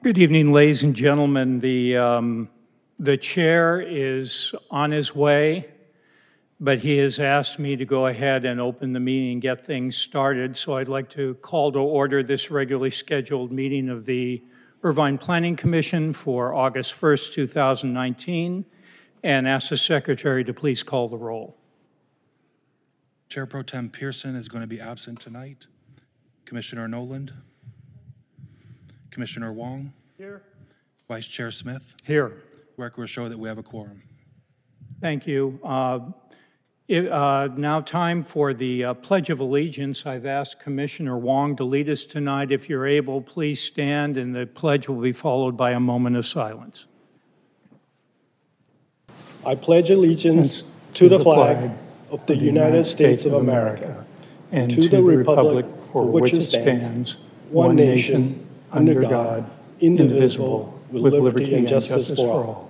Good evening, ladies and gentlemen. The chair is on his way, but he has asked me to go ahead and open the meeting and get things started. So I'd like to call to order this regularly scheduled meeting of the Irvine Planning Commission for August 1st, 2019, and ask the secretary to please call the roll. Chair Pro Tem Pearson is going to be absent tonight. Commissioner Noland. Commissioner Wong. Here. Vice Chair Smith. Here. Record will show that we have a quorum. Thank you. Now time for the Pledge of Allegiance. I've asked Commissioner Wong to lead us tonight. If you're able, please stand, and the pledge will be followed by a moment of silence. I pledge allegiance to the flag of the United States of America and to the republic for which it stands, one nation, under God, indivisible, with liberty and justice for all.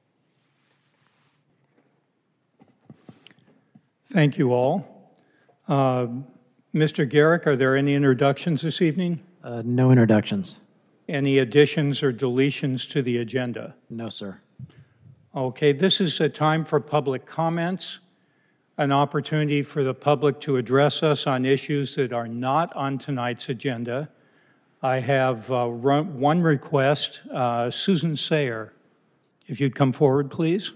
Thank you all. Mr. Garrick, are there any introductions this evening? No introductions. Any additions or deletions to the agenda? No, sir. Okay, this is a time for public comments, an opportunity for the public to address us on issues that are not on tonight's agenda. I have one request. Susan Sayer, if you'd come forward, please.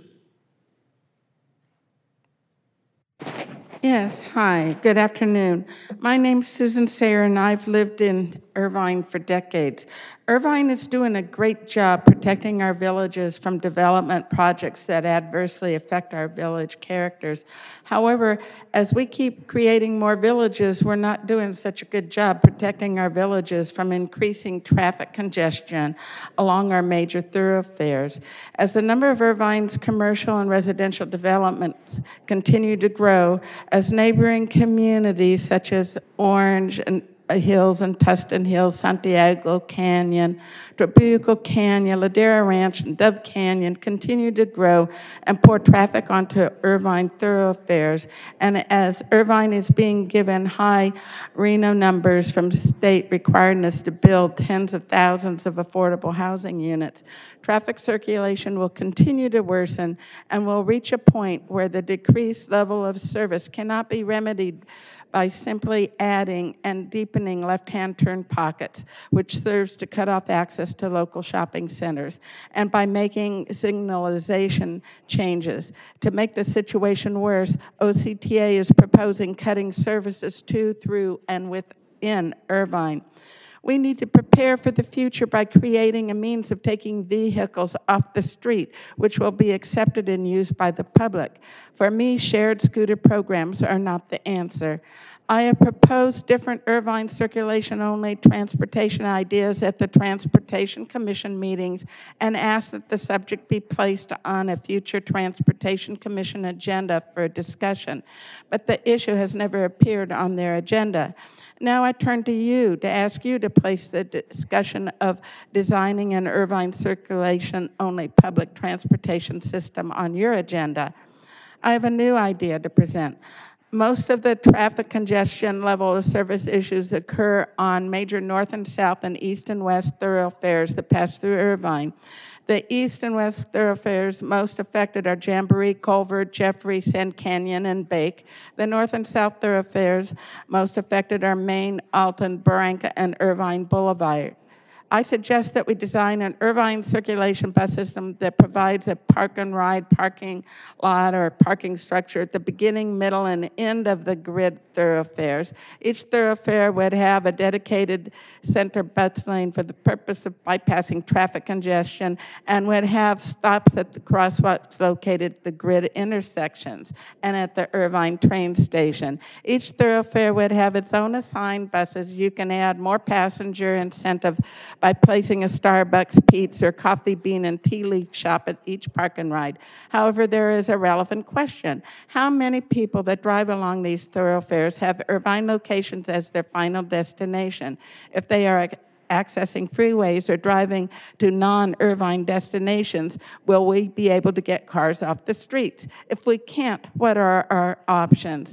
Yes, hi, good afternoon. My name's Susan Sayer, and I've lived in Irvine for decades. Irvine is doing a great job protecting our villages from development projects that adversely affect our village characters. However, as we keep creating more villages, we're not doing such a good job protecting our villages from increasing traffic congestion along our major thoroughfares. As the number of Irvine's commercial and residential developments continue to grow, as neighboring communities such as Orange and Hills and Tustin Hills, Santiago Canyon, Trabuco Canyon, Ladera Ranch, and Dove Canyon continue to grow and pour traffic onto Irvine thoroughfares. And as Irvine is being given high RENO numbers from state requiring us to build tens of thousands of affordable housing units, traffic circulation will continue to worsen and will reach a point where the decreased level of service cannot be remedied by simply adding and deepening left-hand turn pockets, which serves to cut off access to local shopping centers, and by making signalization changes. To make the situation worse, OCTA is proposing cutting services to, through, and within Irvine. We need to prepare for the future by creating a means of taking vehicles off the street, which will be accepted and used by the public. For me, shared scooter programs are not the answer. I have proposed different Irvine circulation-only transportation ideas at the Transportation Commission meetings and asked that the subject be placed on a future Transportation Commission agenda for discussion. But the issue has never appeared on their agenda. Now I turn to you to ask you to place the discussion of designing an Irvine circulation-only public transportation system on your agenda. I have a new idea to present. Most of the traffic congestion level of service issues occur on major north and south and east and west thoroughfares that pass through Irvine. The east and west thoroughfares most affected are Jamboree, Culver, Jeffrey, Sand Canyon, and Bake. The north and south thoroughfares most affected are Main, Alton, Barranca, and Irvine Boulevard. I suggest that we design an Irvine circulation bus system that provides a park and ride parking lot or parking structure at the beginning, middle, and end of the grid thoroughfares. Each thoroughfare would have a dedicated center bus lane for the purpose of bypassing traffic congestion and would have stops at the crosswalks located at the grid intersections and at the Irvine train station. Each thoroughfare would have its own assigned buses. You can add more passenger incentive by placing a Starbucks, Pete's, or Coffee Bean and Tea Leaf shop at each park and ride. However, there is a relevant question. How many people that drive along these thoroughfares have Irvine locations as their final destination? If they are accessing freeways or driving to non-Irvine destinations, will we be able to get cars off the streets? If we can't, what are our options?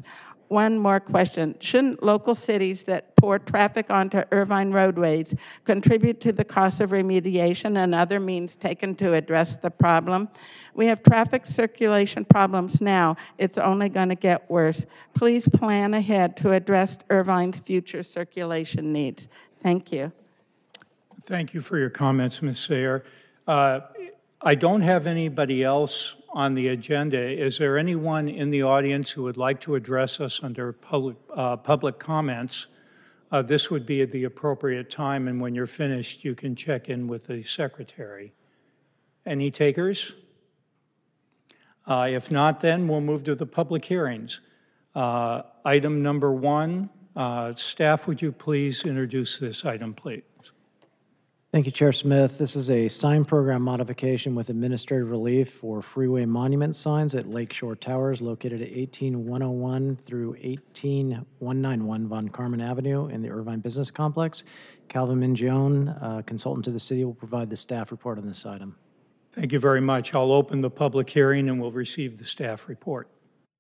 one more question. Shouldn't local cities that pour traffic onto Irvine roadways contribute to the cost of remediation and other means taken to address the problem? We have traffic circulation problems now. It's only going to get worse. Please plan ahead to address Irvine's future circulation needs. Thank you. Thank you for your comments, Ms. Sayer. I don't have anybody else on the agenda. Is there anyone in the audience who would like to address us under public comments? This would be at the appropriate time, and when you're finished, you can check in with the secretary. Any takers? If not, then we'll move to the public hearings. Item number 1, staff, would you please introduce this item, please? Thank you, Chair Smith. This is a sign program modification with administrative relief for freeway monument signs at Lakeshore Towers located at 18101 through 18191 Von Carmen Avenue in the Irvine Business Complex. Calvin Mingione, consultant to the city, will provide the staff report on this item. Thank you very much. I'll open the public hearing and we'll receive the staff report.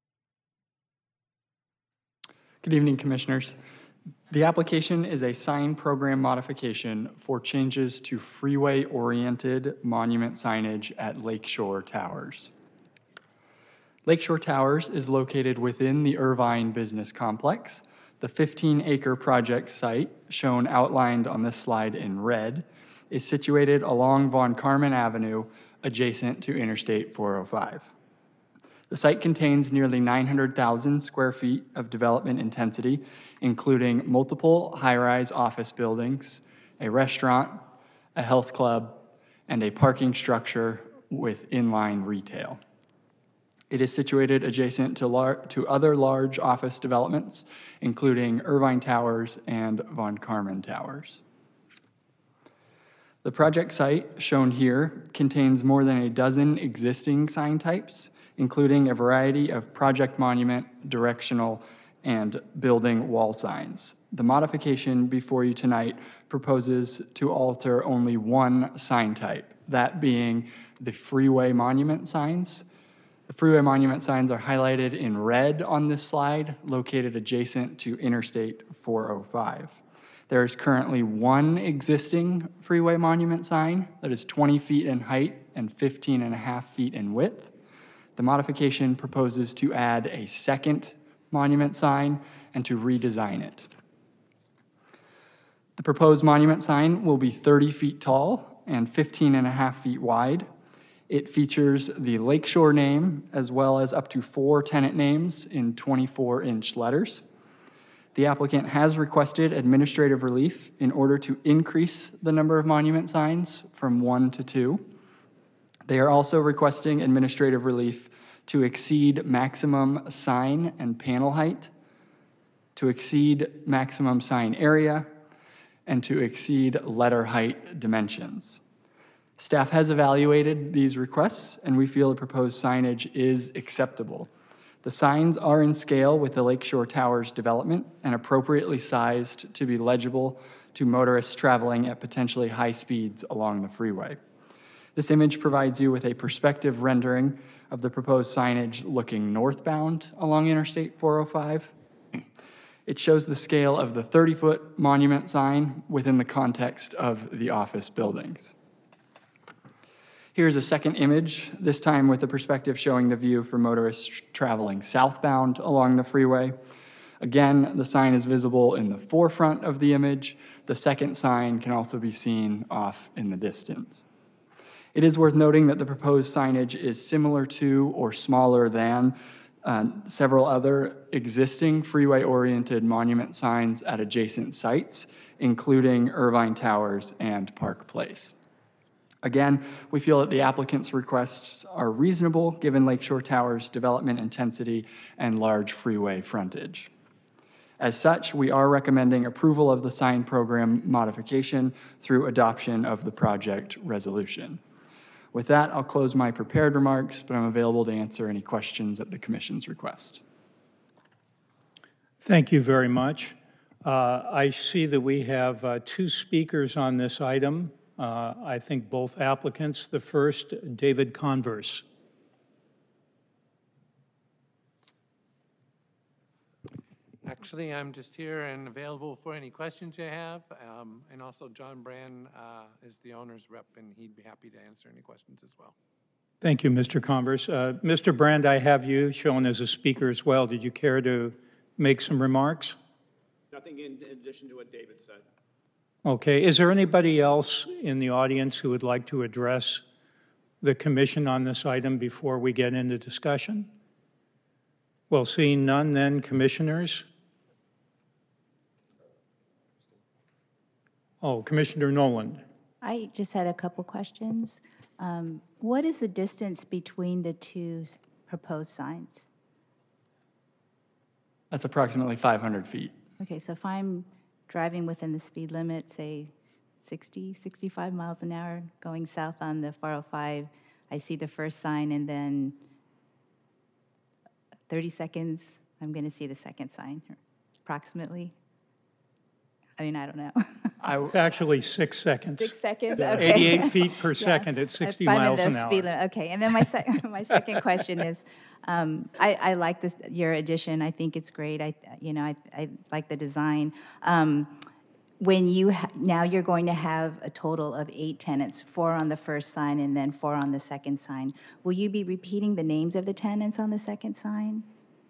Good evening, Commissioners. The application is a sign program modification for changes to freeway-oriented monument signage at Lakeshore Towers. Lakeshore Towers is located within the Irvine Business Complex. The 15-acre project site, shown outlined on this slide in red, is situated along Von Carmen Avenue, adjacent to Interstate 405. The site contains nearly 900,000 square feet of development intensity, including multiple high-rise office buildings, a restaurant, a health club, and a parking structure with inline retail. It is situated adjacent to other large office developments, including Irvine Towers and Von Carmen Towers. The project site, shown here, contains more than a dozen existing sign types, including a variety of project monument, directional, and building wall signs. The modification before you tonight proposes to alter only one sign type, that being the freeway monument signs. The freeway monument signs are highlighted in red on this slide, located adjacent to Interstate 405. There is currently one existing freeway monument sign that is 20 feet in height and 15.5 feet in width. The modification proposes to add a second monument sign and to redesign it. The proposed monument sign will be 30 feet tall and 15.5 feet wide. It features the Lakeshore name as well as up to 4 tenant names in 24-inch letters. The applicant has requested administrative relief in order to increase the number of monument signs from 1 to 2. They are also requesting administrative relief to exceed maximum sign and panel height, to exceed maximum sign area, and to exceed letter height dimensions. Staff has evaluated these requests, and we feel the proposed signage is acceptable. The signs are in scale with the Lakeshore Towers development and appropriately sized to be legible to motorists traveling at potentially high speeds along the freeway. This image provides you with a perspective rendering of the proposed signage looking northbound along Interstate 405. It shows the scale of the 30-foot monument sign within the context of the office buildings. Here's a second image, this time with the perspective showing the view for motorists traveling southbound along the freeway. Again, the sign is visible in the forefront of the image. The second sign can also be seen off in the distance. It is worth noting that the proposed signage is similar to or smaller than several other existing freeway-oriented monument signs at adjacent sites, including Irvine Towers and Park Place. Again, we feel that the applicant's requests are reasonable given Lakeshore Towers' development intensity and large freeway frontage. As such, we are recommending approval of the sign program modification through adoption of the project resolution. With that, I'll close my prepared remarks, but I'm available to answer any questions at the Commission's request. Thank you very much. I see that we have 2 speakers on this item. I think both applicants. The first, David Converse. Actually, I'm just here and available for any questions you have. And also John Brand is the owner's rep, and he'd be happy to answer any questions as well. Thank you, Mr. Converse. Mr. Brand, I have you shown as a speaker as well. Did you care to make some remarks? Nothing in addition to what David said. Okay. Is there anybody else in the audience who would like to address the commission on this item before we get into discussion? Well, seeing none, then, commissioners? Oh, Commissioner Noland. I just had a couple questions. What is the distance between the two proposed signs? That's approximately 500 feet. Okay, so if I'm driving within the speed limit, say 60, 65 miles an hour, going south on the 405, I see the first sign, and then 30 seconds, I'm going to see the second sign, approximately? I mean, I don't know. It's actually 6 seconds. 6 seconds, okay. 88 feet per second at Yes, 60 if I'm in miles the an speed hour. limit. Okay, and then my second question is, I like this, your addition. I think it's great. I like the design. When you now you're going to have a total of 8 tenants, 4 on the first sign and then 4 on the second sign. Will you be repeating the names of the tenants on the second sign?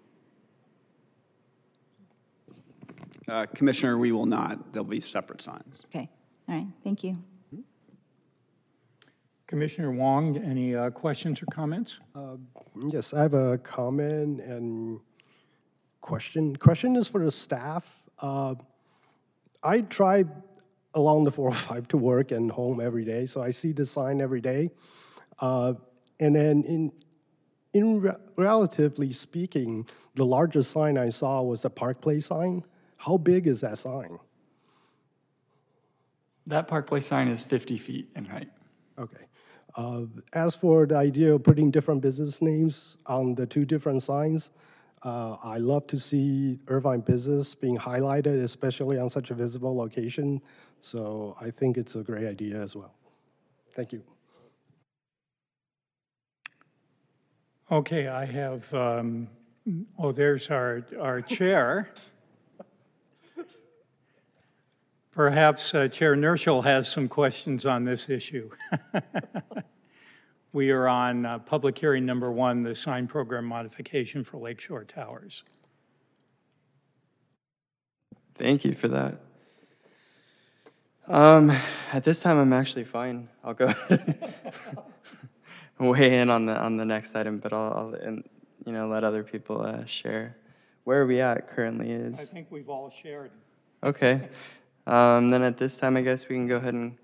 Commissioner, we will not. There'll be separate signs. Okay, all right, thank you. Commissioner Wong, any questions or comments? Yes, I have a comment and question. Question is for the staff. I drive along the 405 to work and home every day, so I see this sign every day. And then relatively speaking, the largest sign I saw was the Park Place sign. How big is that sign? That Park Place sign is 50 feet in height. Okay. As for the idea of putting different business names on the 2 different signs, I love to see Irvine business being highlighted, especially on such a visible location. So I think it's a great idea as well. Thank you. Okay, I have, there's our chair. Perhaps Chair Nerschel has some questions on this issue. We are on public hearing number 1, the sign program modification for Lakeshore Towers. Thank you for that. At this time, I'm actually fine. I'll go ahead and weigh in on the next item, but I'll let other people share. Where are we at currently I is... think we've all shared. Okay. Then at this time, I guess we can go ahead and...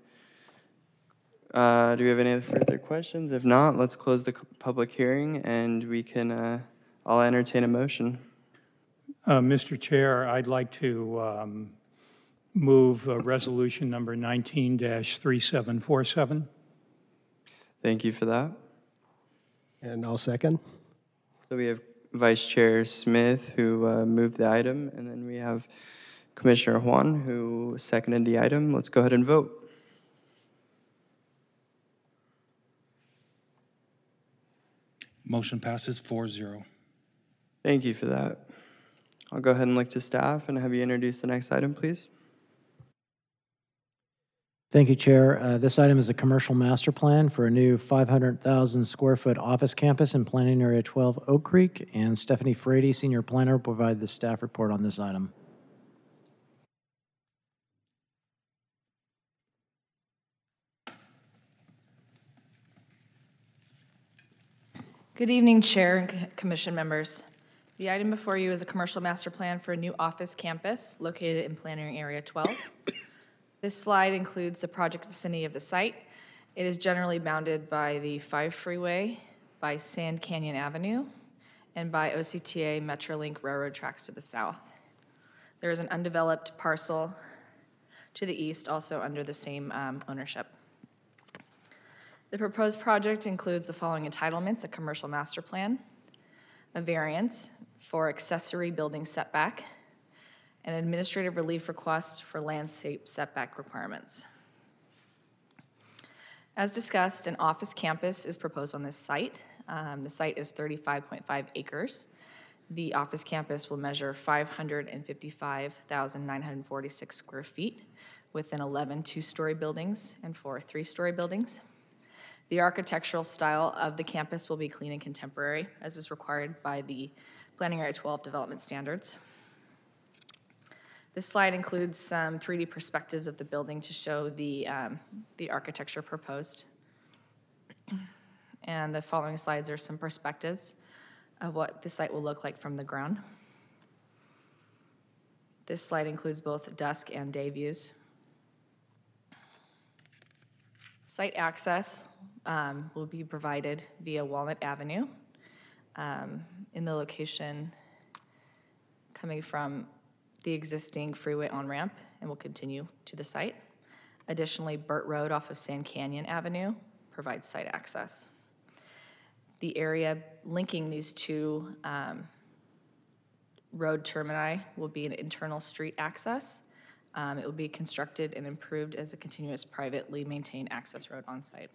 do we have any further questions? If not, let's close the public hearing, and we can... I'll entertain a motion. Mr. Chair, I'd like to move resolution number 19-3747. Thank you for that. And I'll second. So we have Vice Chair Smith, who moved the item, and then we have Commissioner Juan, who seconded the item. Let's go ahead and vote. Motion passes 4-0. Thank you for that. I'll go ahead and look to staff and have you introduce the next item, please. Thank you, Chair. This item is a commercial master plan for a new 500,000 square foot office campus in Planning Area 12 Oak Creek, and Stephanie Frady, Senior Planner, will provide the staff report on this item. Good evening, Chair and Commission members. The item before you is a commercial master plan for a new office campus located in Planning Area 12. This slide includes the project vicinity of the site. It is generally bounded by the 5 freeway, by Sand Canyon Avenue, and by OCTA Metrolink railroad tracks to the south. There is an undeveloped parcel to the east, also under the same ownership. The proposed project includes the following entitlements: a commercial master plan, a variance for accessory building setback, an administrative relief request for landscape setback requirements. As discussed, an office campus is proposed on this site. The site is 35.5 acres. The office campus will measure 555,946 square feet within 11 two-story buildings and 4 three-story buildings. The architectural style of the campus will be clean and contemporary, as is required by the Planning Area 12 development standards. This slide includes some 3D perspectives of the building to show the architecture proposed. And the following slides are some perspectives of what the site will look like from the ground. This slide includes both dusk and day views. Site access will be provided via Walnut Avenue in the location coming from the existing freeway on-ramp and will continue to the site. Additionally, Burt Road off of Sand Canyon Avenue provides site access. The area linking these two road termini will be an internal street access. It will be constructed and improved as a continuous privately maintained access road on site.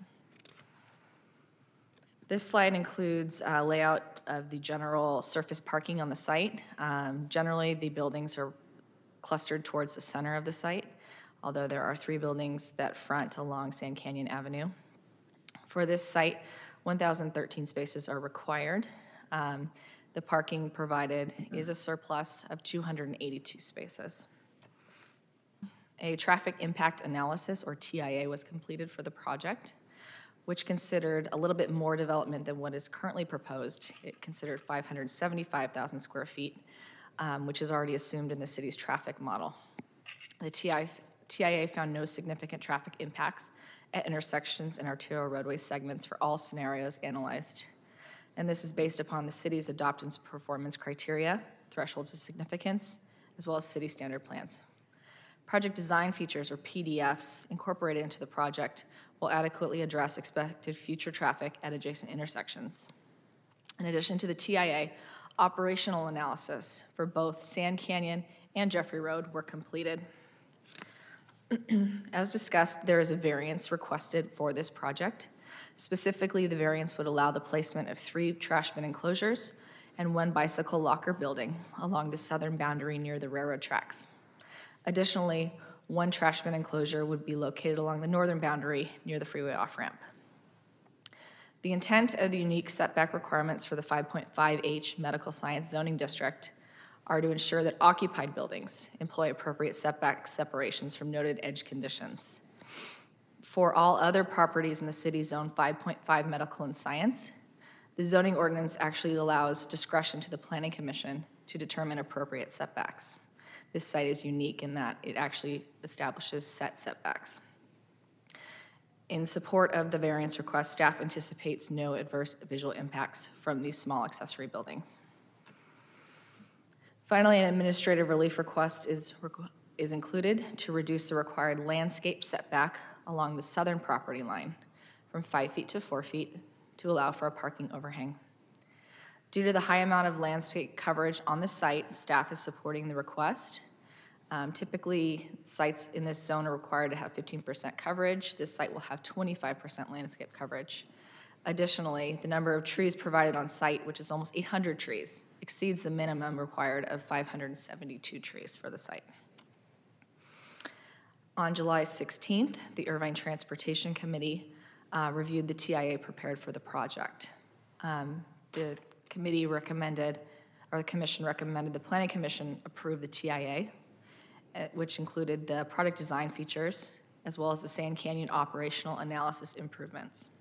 This slide includes a layout of the general surface parking on the site. Generally, the buildings are clustered towards the center of the site, although there are 3 buildings that front along Sand Canyon Avenue. For this site, 1,013 spaces are required. The parking provided is a surplus of 282 spaces. A traffic impact analysis, or TIA, was completed for the project, which considered a little bit more development than what is currently proposed. It considered 575,000 square feet, which is already assumed in the city's traffic model. The TIA found no significant traffic impacts at intersections and arterial roadway segments for all scenarios analyzed. And this is based upon the city's adopted performance criteria, thresholds of significance, as well as city standard plans. Project design features, or PDFs, incorporated into the project will adequately address expected future traffic at adjacent intersections. In addition to the TIA, operational analysis for both Sand Canyon and Jeffrey Road were completed. As discussed, there is a variance requested for this project. Specifically, the variance would allow the placement of 3 trash bin enclosures and 1 bicycle locker building along the southern boundary near the railroad tracks. Additionally, 1 trash bin enclosure would be located along the northern boundary near the freeway off-ramp. The intent of the unique setback requirements for the 5.5H Medical Science Zoning District are to ensure that occupied buildings employ appropriate setback separations from noted edge conditions. For all other properties in the city zone 5.5 Medical and Science, the zoning ordinance actually allows discretion to the Planning Commission to determine appropriate setbacks. This site is unique in that it actually establishes set setbacks. In support of the variance request, staff anticipates no adverse visual impacts from these small accessory buildings. Finally, an administrative relief request is included to reduce the required landscape setback along the southern property line from 5 feet to 4 feet to allow for a parking overhang. Due to the high amount of landscape coverage on the site, staff is supporting the request. Typically, sites in this zone are required to have 15% coverage. This site will have 25% landscape coverage. Additionally, the number of trees provided on site, which is almost 800 trees, exceeds the minimum required of 572 trees for the site. On July 16th, the Irvine Transportation Committee reviewed the TIA prepared for the project. The committee recommended, or the commission recommended, the Planning Commission approve the TIA, which included the product design features, as well as the Sand Canyon operational analysis improvements.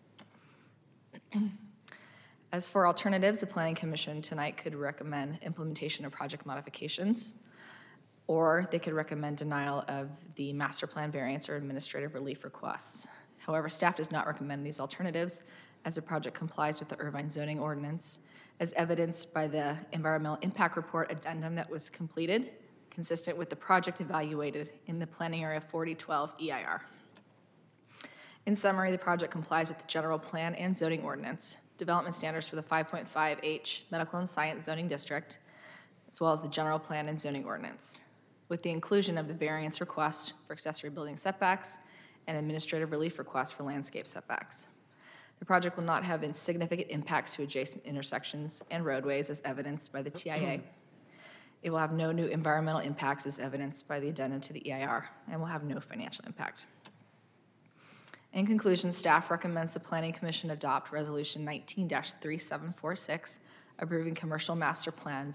As for alternatives, the Planning Commission tonight could recommend implementation of project modifications, or they could recommend denial of the master plan variance or administrative relief requests. However, staff does not recommend these alternatives as the project complies with the Irvine zoning ordinance, as evidenced by the environmental impact report addendum that was completed, consistent with the project evaluated in the Planning Area 4012 EIR. In summary, the project complies with the general plan and zoning ordinance, development standards for the 5.5H Medical and Science Zoning District, as well as the general plan and zoning ordinance, with the inclusion of the variance request for accessory building setbacks and administrative relief request for landscape setbacks. The project will not have insignificant impacts to adjacent intersections and roadways as evidenced by the TIA. It will have no new environmental impacts as evidenced by the addendum to the EIR, and will have no financial impact. In conclusion, staff recommends the Planning Commission adopt Resolution 19-3746, approving Commercial Master Plan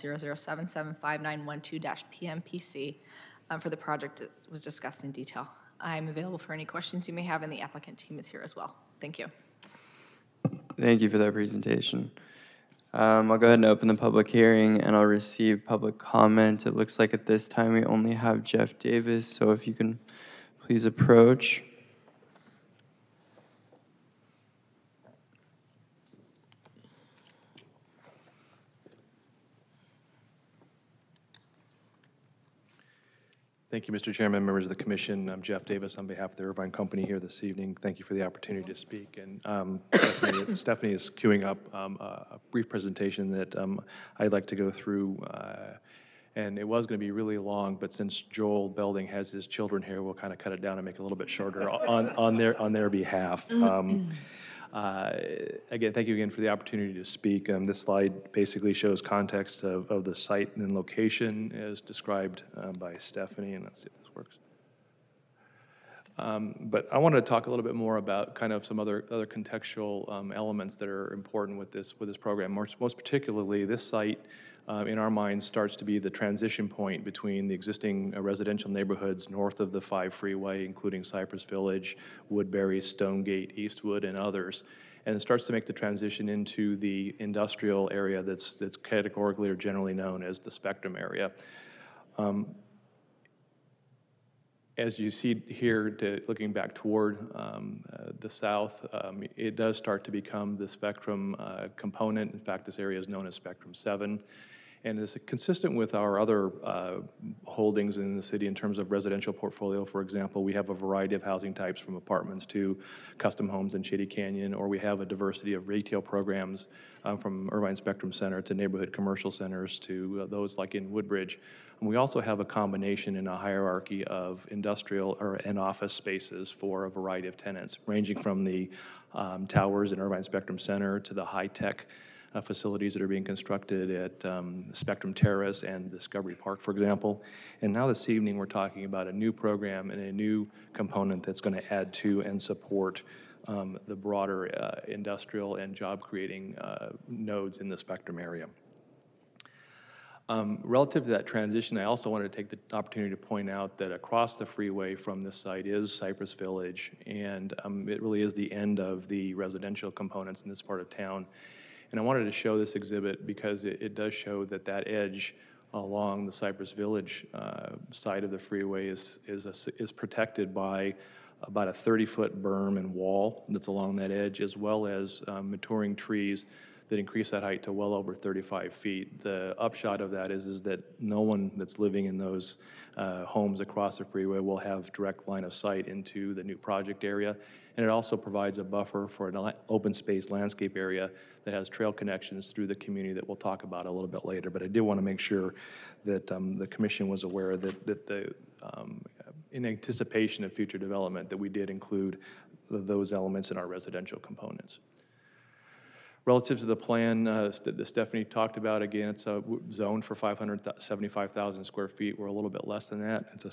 00775912-PMPC for the project that was discussed in detail. I am available for any questions you may have, and the applicant team is here as well. Thank you. Thank you for that presentation. I'll go ahead and open the public hearing, and I'll receive public comment. It looks like at this time we only have Jeff Davis, so if you can please approach. Thank you, Mr. Chairman, members of the commission. I'm Jeff Davis on behalf of the Irvine Company here this evening. Thank you for the opportunity to speak. And Stephanie is queuing up a brief presentation that I'd like to go through. And it was going to be really long, but since Joel Belding has his children here, we'll kind of cut it down and make it a little bit shorter on their behalf. Again, thank you again for the opportunity to speak. This slide basically shows context of the site and location as described by Stephanie, and let's see if this works. But I wanted to talk a little bit more about kind of some other contextual elements that are important with this program. Most particularly, this site in our minds starts to be the transition point between the existing residential neighborhoods north of the 5 freeway, including Cypress Village, Woodbury, Stonegate, Eastwood, and others, and it starts to make the transition into the industrial area that's categorically or generally known as the Spectrum area. As you see here, looking back toward the south, it does start to become the Spectrum component. In fact, this area is known as Spectrum 7. And is consistent with our other holdings in the city in terms of residential portfolio. For example, we have a variety of housing types from apartments to custom homes in Shady Canyon, or we have a diversity of retail programs from Irvine Spectrum Center to neighborhood commercial centers to those like in Woodbridge. And we also have a combination in a hierarchy of industrial and office spaces for a variety of tenants, ranging from the towers in Irvine Spectrum Center to the high-tech facilities that are being constructed at Spectrum Terrace and Discovery Park, for example. And now this evening, we're talking about a new program and a new component that's going to add to and support the broader industrial and job-creating nodes in the Spectrum area. Relative to that transition, I also wanted to take the opportunity to point out that across the freeway from this site is Cypress Village, and it really is the end of the residential components in this part of town. And I wanted to show this exhibit because it does show that that edge along the Cypress Village side of the freeway is protected by about a 30-foot berm and wall that's along that edge, as well as maturing trees that increase that height to well over 35 feet. The upshot of that is that no one that's living in those homes across the freeway will have direct line of sight into the new project area. And it also provides a buffer for an open space landscape area that has trail connections through the community that we'll talk about a little bit later. But I did want to make sure that the commission was aware that in anticipation of future development, that we did include those elements in our residential components. Relative to the plan that Stephanie talked about, again, it's a zone for 575,000 square feet. We're a little bit less than that. It's a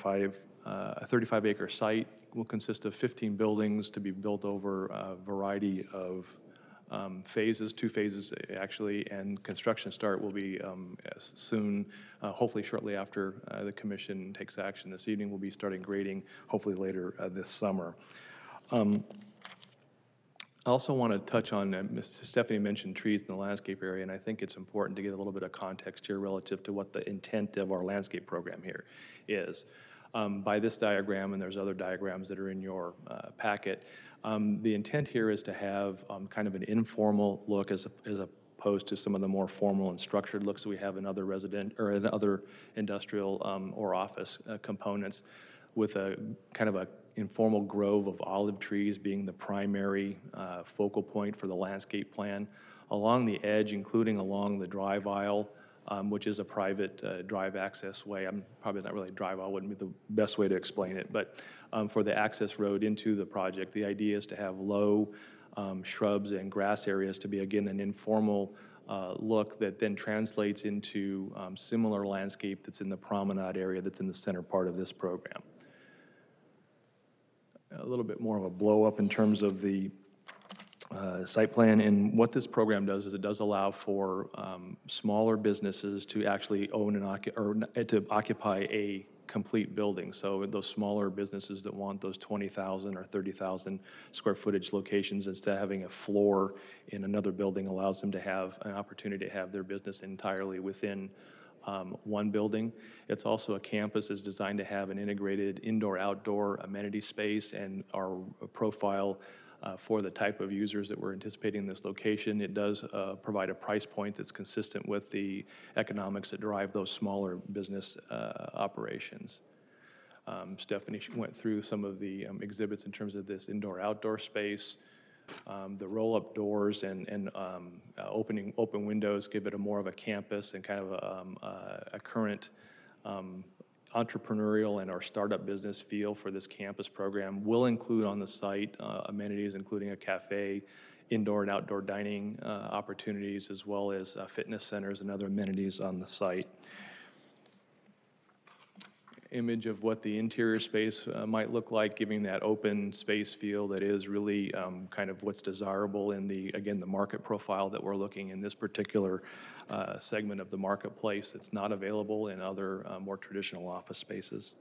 35-acre site. Will consist of 15 buildings to be built over a variety of phases, 2 phases actually, and construction start will be soon, hopefully shortly after the commission takes action this evening. We'll be starting grading hopefully later this summer. I also want to touch on, Stephanie mentioned trees in the landscape area, and I think it's important to get a little bit of context here relative to what the intent of our landscape program here is. By this diagram, and there's other diagrams that are in your packet, the intent here is to have kind of an informal look as opposed to some of the more formal and structured looks that we have in other in other industrial or office components, with a kind of a informal grove of olive trees being the primary focal point for the landscape plan. Along the edge, including along the drive aisle, which is a private drive access way. I'm probably not really drive aisle, wouldn't be the best way to explain it, but for the access road into the project, the idea is to have low shrubs and grass areas to be, again, an informal look that then translates into similar landscape that's in the promenade area that's in the center part of this program. A little bit more of a blow up in terms of the site plan, and what this program does is it does allow for smaller businesses to actually own and to occupy a complete building. So those smaller businesses that want those 20,000 or 30,000 square footage locations, instead of having a floor in another building, allows them to have an opportunity to have their business entirely within one building. It's also a campus that's designed to have an integrated indoor-outdoor amenity space, and our profile for the type of users that we're anticipating in this location. It does provide a price point that's consistent with the economics that drive those smaller business operations. Stephanie went through some of the exhibits in terms of this indoor-outdoor space. The roll-up doors and open windows give it a more of a campus and kind of a current entrepreneurial and our startup business feel for this campus program. Will include on the site amenities including a cafe, indoor and outdoor dining opportunities, as well as fitness centers and other amenities on the site. Image of what the interior space might look like, giving that open space feel that is really kind of what's desirable in the market profile that we're looking in this particular segment of the marketplace that's not available in other more traditional office spaces.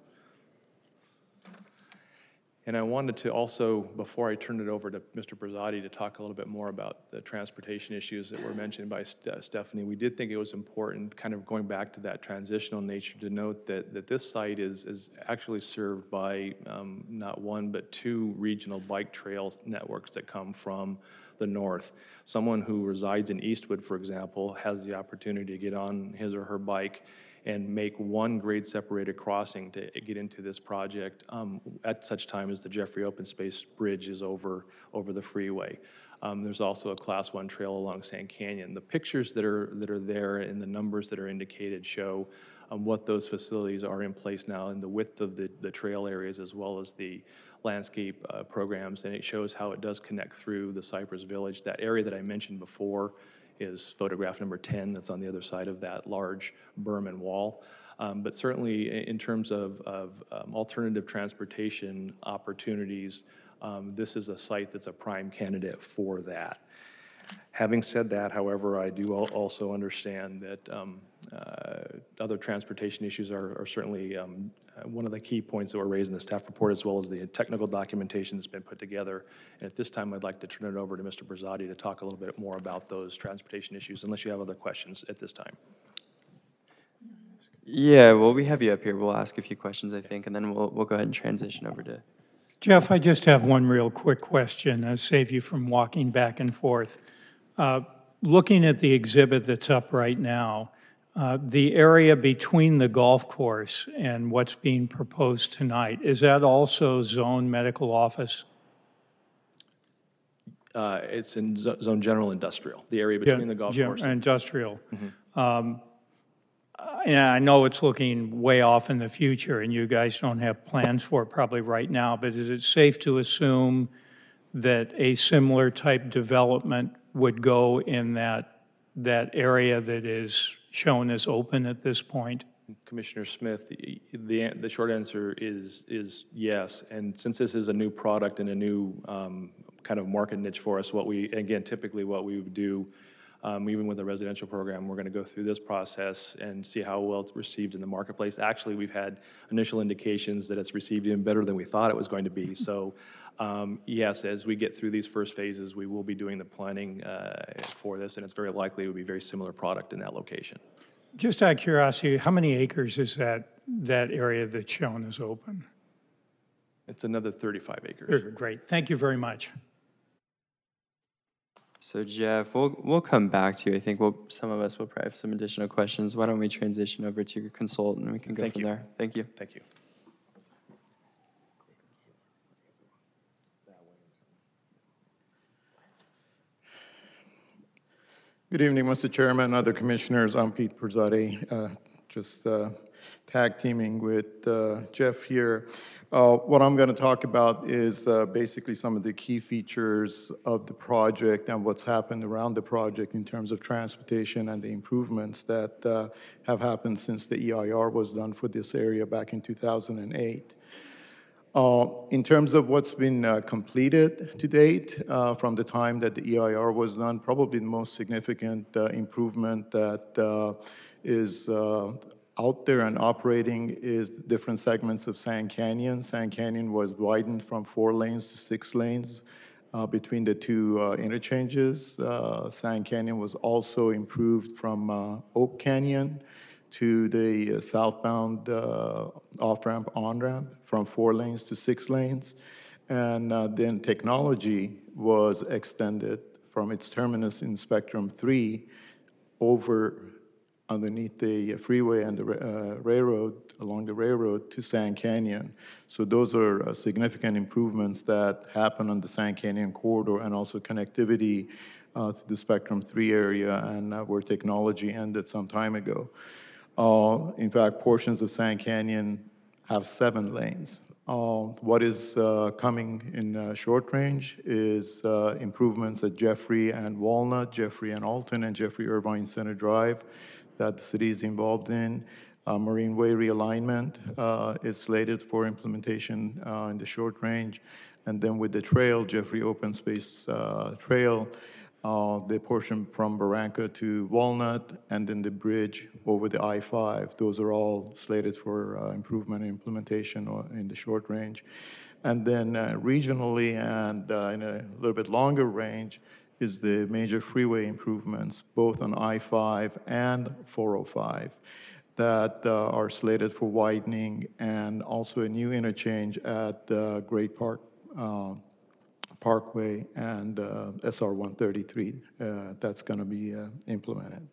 And I wanted to also, before I turn it over to Mr. Brazotti to talk a little bit more about the transportation issues that were mentioned by Stephanie, we did think it was important, kind of going back to that transitional nature, to note that this site is actually served by not one but two regional bike trail networks that come from the north. Someone who resides in Eastwood, for example, has the opportunity to get on his or her bike and make one grade-separated crossing to get into this project at such time as the Jeffrey Open Space Bridge is over the freeway. There's also a Class 1 trail along Sand Canyon. The pictures that are there and the numbers that are indicated show what those facilities are in place now and the width of the trail areas as well as the landscape programs, and it shows how it does connect through the Cypress Village. That area that I mentioned before is photograph number 10 that's on the other side of that large berm and wall. But certainly in terms of alternative transportation opportunities, this is a site that's a prime candidate for that. Having said that, however, I do also understand that other transportation issues are certainly one of the key points that were raised in the staff report, as well as the technical documentation that's been put together. And at this time, I'd like to turn it over to Mr. Brazotti to talk a little bit more about those transportation issues, unless you have other questions at this time. Yeah, well, we have you up here. We'll ask a few questions, I think, and then we'll go ahead and transition over to... Jeff, I just have one real quick question. I'll save you from walking back and forth. Looking at the exhibit that's up right now, the area between the golf course and what's being proposed tonight, is that also zone medical office? It's in zone general industrial, the area between the golf course. Industrial. And I know it's looking way off in the future and you guys don't have plans for it probably right now, but is it safe to assume that a similar type development would go in that area that is shown as open at this point? Commissioner Smith, the short answer is yes. And since this is a new product and a new kind of market niche for us, typically what we would do, even with the residential program, we're going to go through this process and see how well it's received in the marketplace. Actually, we've had initial indications that it's received even better than we thought it was going to be. So yes, as we get through these first phases, we will be doing the planning for this, and it's very likely it will be a very similar product in that location. Just out of curiosity, how many acres is that area that's shown as open? It's another 35 acres. Great. Thank you very much. So Jeff, we'll come back to you. I think some of us will probably have some additional questions. Why don't we transition over to your consultant and we can go from there. Thank you. Thank you. Good evening, Mr. Chairman, other commissioners. I'm Pete Brazotti. Just tag teaming with Jeff here. What I'm going to talk about is basically some of the key features of the project and what's happened around the project in terms of transportation and the improvements that have happened since the EIR was done for this area back in 2008. In terms of what's been completed to date from the time that the EIR was done, probably the most significant improvement that is out there and operating is different segments of Sand Canyon. Sand Canyon was widened from 4 lanes to 6 lanes between the two interchanges. Sand Canyon was also improved from Oak Canyon to the southbound off-ramp, on-ramp from 4 lanes to 6 lanes. And then technology was extended from its terminus in Spectrum 3 over underneath the freeway and the railroad, along the railroad to Sand Canyon. So those are significant improvements that happen on the Sand Canyon corridor, and also connectivity to the Spectrum 3 area, and where technology ended some time ago. In fact, portions of Sand Canyon have 7 lanes. What is coming in short range is improvements at Jeffrey and Walnut, Jeffrey and Alton, and Jeffrey Irvine Center Drive that the city is involved in. Marine Way realignment is slated for implementation in the short range. And then with the trail, Jeffrey Open Space Trail, the portion from Barranca to Walnut, and then the bridge over the I-5. Those are all slated for improvement and implementation in the short range. And then regionally and in a little bit longer range is the major freeway improvements, both on I-5 and 405, that are slated for widening, and also a new interchange at Great Park Parkway and SR 133 that's going to be implemented.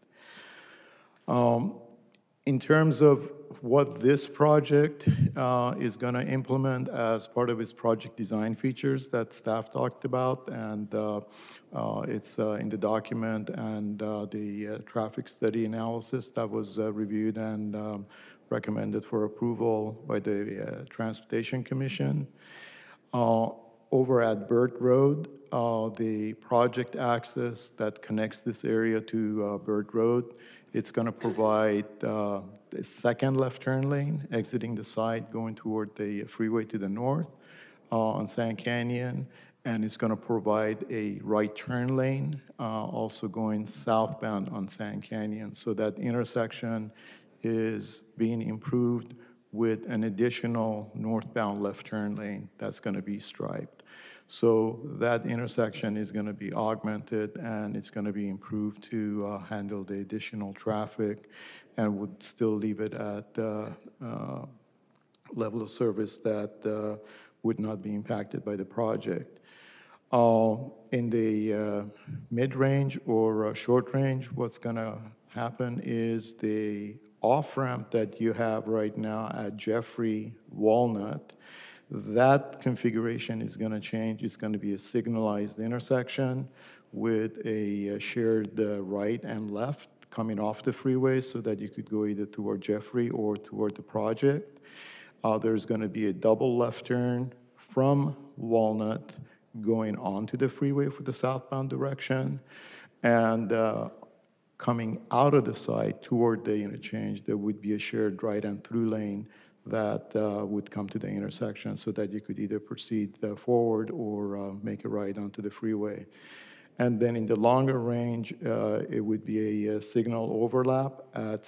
In terms of what this project is going to implement as part of its project design features that staff talked about, and it's in the document, and the traffic study analysis that was reviewed and recommended for approval by the Transportation Commission. Over at Burt Road, the project access that connects this area to Burt Road, it's going to provide a second left turn lane exiting the site going toward the freeway to the north on Sand Canyon, and it's going to provide a right turn lane also going southbound on Sand Canyon. So that intersection is being improved with an additional northbound left turn lane that's going to be striped. So that intersection is going to be augmented, and it's going to be improved to handle the additional traffic, and would still leave it at the level of service that would not be impacted by the project. In the mid-range or short range, what's going to happen is the off-ramp that you have right now at Jeffrey Walnut, that configuration is going to change. It's going to be a signalized intersection with a shared right and left coming off the freeway, so that you could go either toward Jeffrey or toward the project. There's going to be a double left turn from Walnut going onto the freeway for the southbound direction, and coming out of the site toward the interchange, there would be a shared right and through lane that would come to the intersection, so that you could either proceed forward or make a right onto the freeway. And then in the longer range, it would be a signal overlap at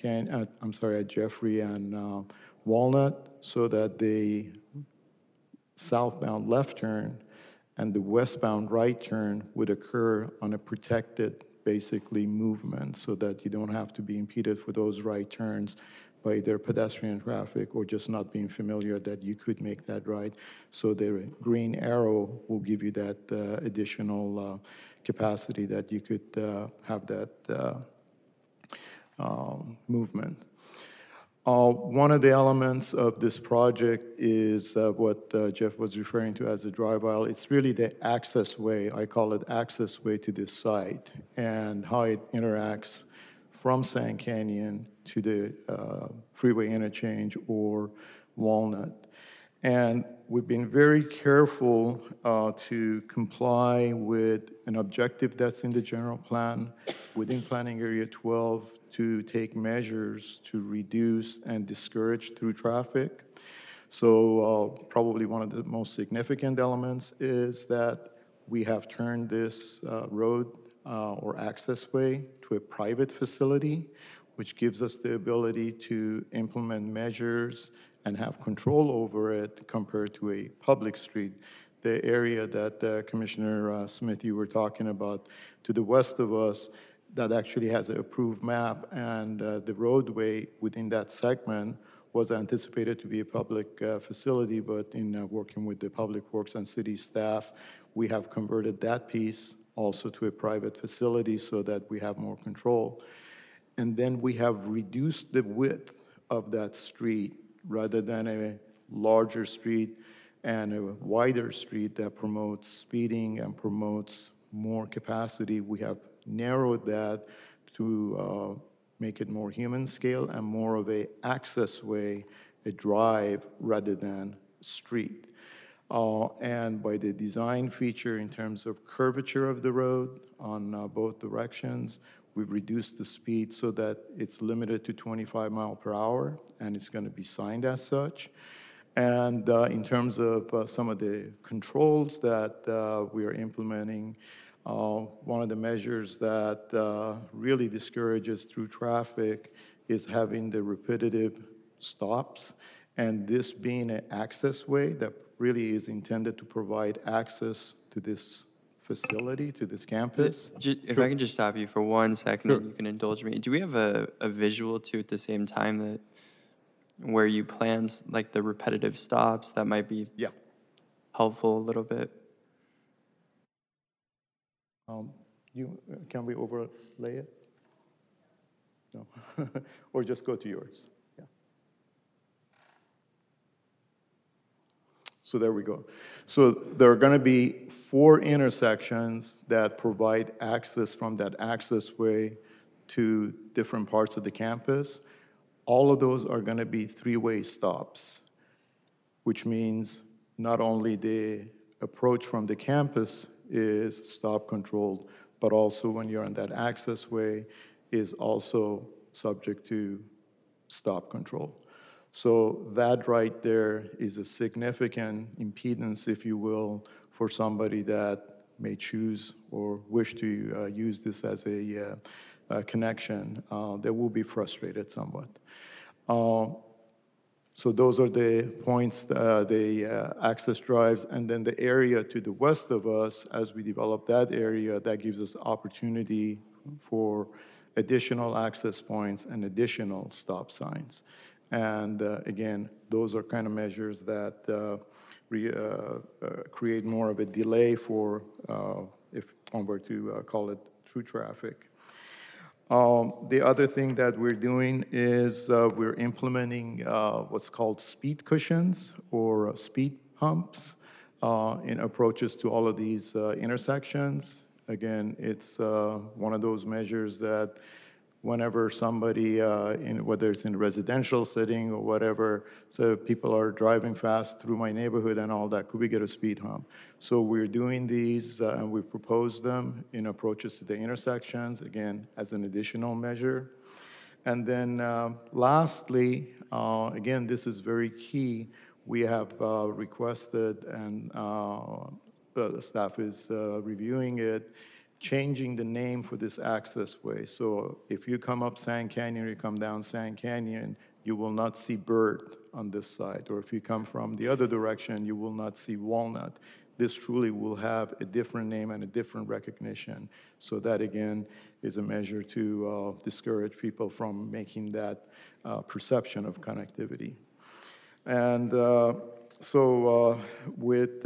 at Jeffrey and Walnut, so that the southbound left turn and the westbound right turn would occur on a protected, basically, movement, so that you don't have to be impeded for those right turns by either pedestrian traffic or just not being familiar that you could make that right. So the green arrow will give you that additional capacity that you could have that movement. One of the elements of this project is what Jeff was referring to as a drive aisle. It's really the access way, I call it access way to this site, and how it interacts from Sand Canyon to the freeway interchange or Walnut. And we've been very careful to comply with an objective that's in the general plan within Planning Area 12 to take measures to reduce and discourage through traffic. So probably one of the most significant elements is that we have turned this road or access way to a private facility, which gives us the ability to implement measures and have control over it compared to a public street. The area that Commissioner Smith, you were talking about to the west of us, that actually has an approved map, and the roadway within that segment was anticipated to be a public facility, but in working with the Public Works and city staff, we have converted that piece also to a private facility so that we have more control. And then we have reduced the width of that street rather than a larger street and a wider street that promotes speeding and promotes more capacity. We have narrowed that to make it more human scale and more of a access way, a drive rather than street. And by the design feature in terms of curvature of the road on both directions, we've reduced the speed so that it's limited to 25 miles per hour, and it's going to be signed as such. And in terms of some of the controls that we are implementing, one of the measures that really discourages through traffic is having the repetitive stops, and this being an access way that really is intended to provide access to this facility, to this campus. If I can just stop you for 1 second, and you can indulge me. Do we have a visual too at the same time that where you plan like the repetitive stops that might be helpful a little bit? Can we overlay it? No, or just go to yours. Yeah. So there we go. So there are going to be 4 intersections that provide access from that access way to different parts of the campus. All of those are going to be 3-way stops, which means not only the approach from the campus is stop controlled, but also when you're on that access way is also subject to stop control. So that right there is a significant impedance, if you will, for somebody that may choose or wish to use this as a connection. They will be frustrated somewhat. So those are the points, the access drives, and then the area to the west of us, as we develop that area, that gives us opportunity for additional access points and additional stop signs. And again, those are kind of measures that create more of a delay for, if one were to call it through traffic. The other thing that we're doing is we're implementing what's called speed cushions or speed humps in approaches to all of these intersections. Again, it's one of those measures that whenever somebody, whether it's in a residential setting or whatever, so people are driving fast through my neighborhood and all that, could we get a speed hump? So we're doing these and we've proposed them in approaches to the intersections, again, as an additional measure. And then lastly, again, this is very key, we have requested and the staff is reviewing it, changing the name for this access way. So if you come up Sand Canyon or you come down Sand Canyon, you will not see Bird on this side. Or if you come from the other direction, you will not see Walnut. This truly will have a different name and a different recognition. So that, again, is a measure to discourage people from making that perception of connectivity. And so with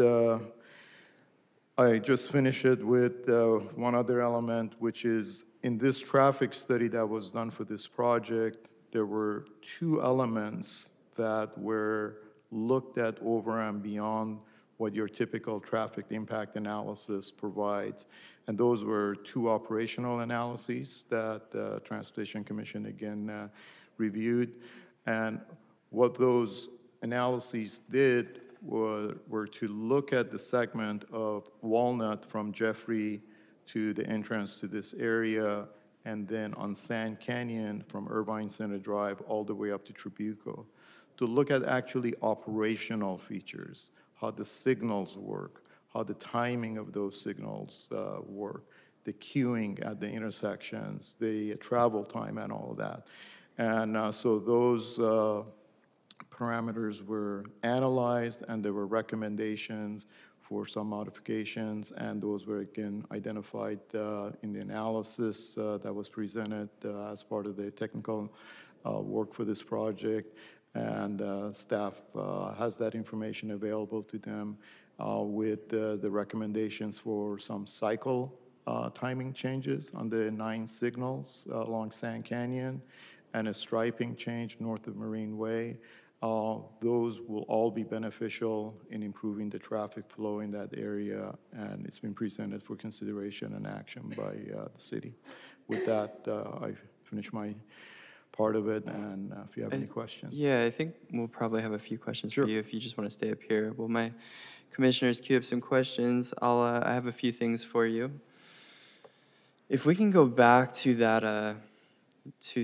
I just finished it with one other element, which is in this traffic study that was done for this project, there were 2 elements that were looked at over and beyond what your typical traffic impact analysis provides. And those were 2 operational analyses that the Transportation Commission again reviewed. And what those analyses did were to look at the segment of Walnut from Jeffrey to the entrance to this area, and then on Sand Canyon from Irvine Center Drive all the way up to Tribuco, to look at actually operational features, how the signals work, how the timing of those signals work, the queuing at the intersections, the travel time, and all of that. And so those parameters were analyzed, and there were recommendations for some modifications, and those were again identified in the analysis that was presented as part of the technical work for this project. And staff has that information available to them with the recommendations for some cycle timing changes on the 9 signals along Sand Canyon, and a striping change north of Marine Way. Those will all be beneficial in improving the traffic flow in that area, and it's been presented for consideration and action by the city. With that, I finish my part of it, and if you have any questions. Yeah, I think we'll probably have a few questions for you if you just want to stay up here. Well, my commissioners queue up some questions. I have a few things for you. If we can go back to that, to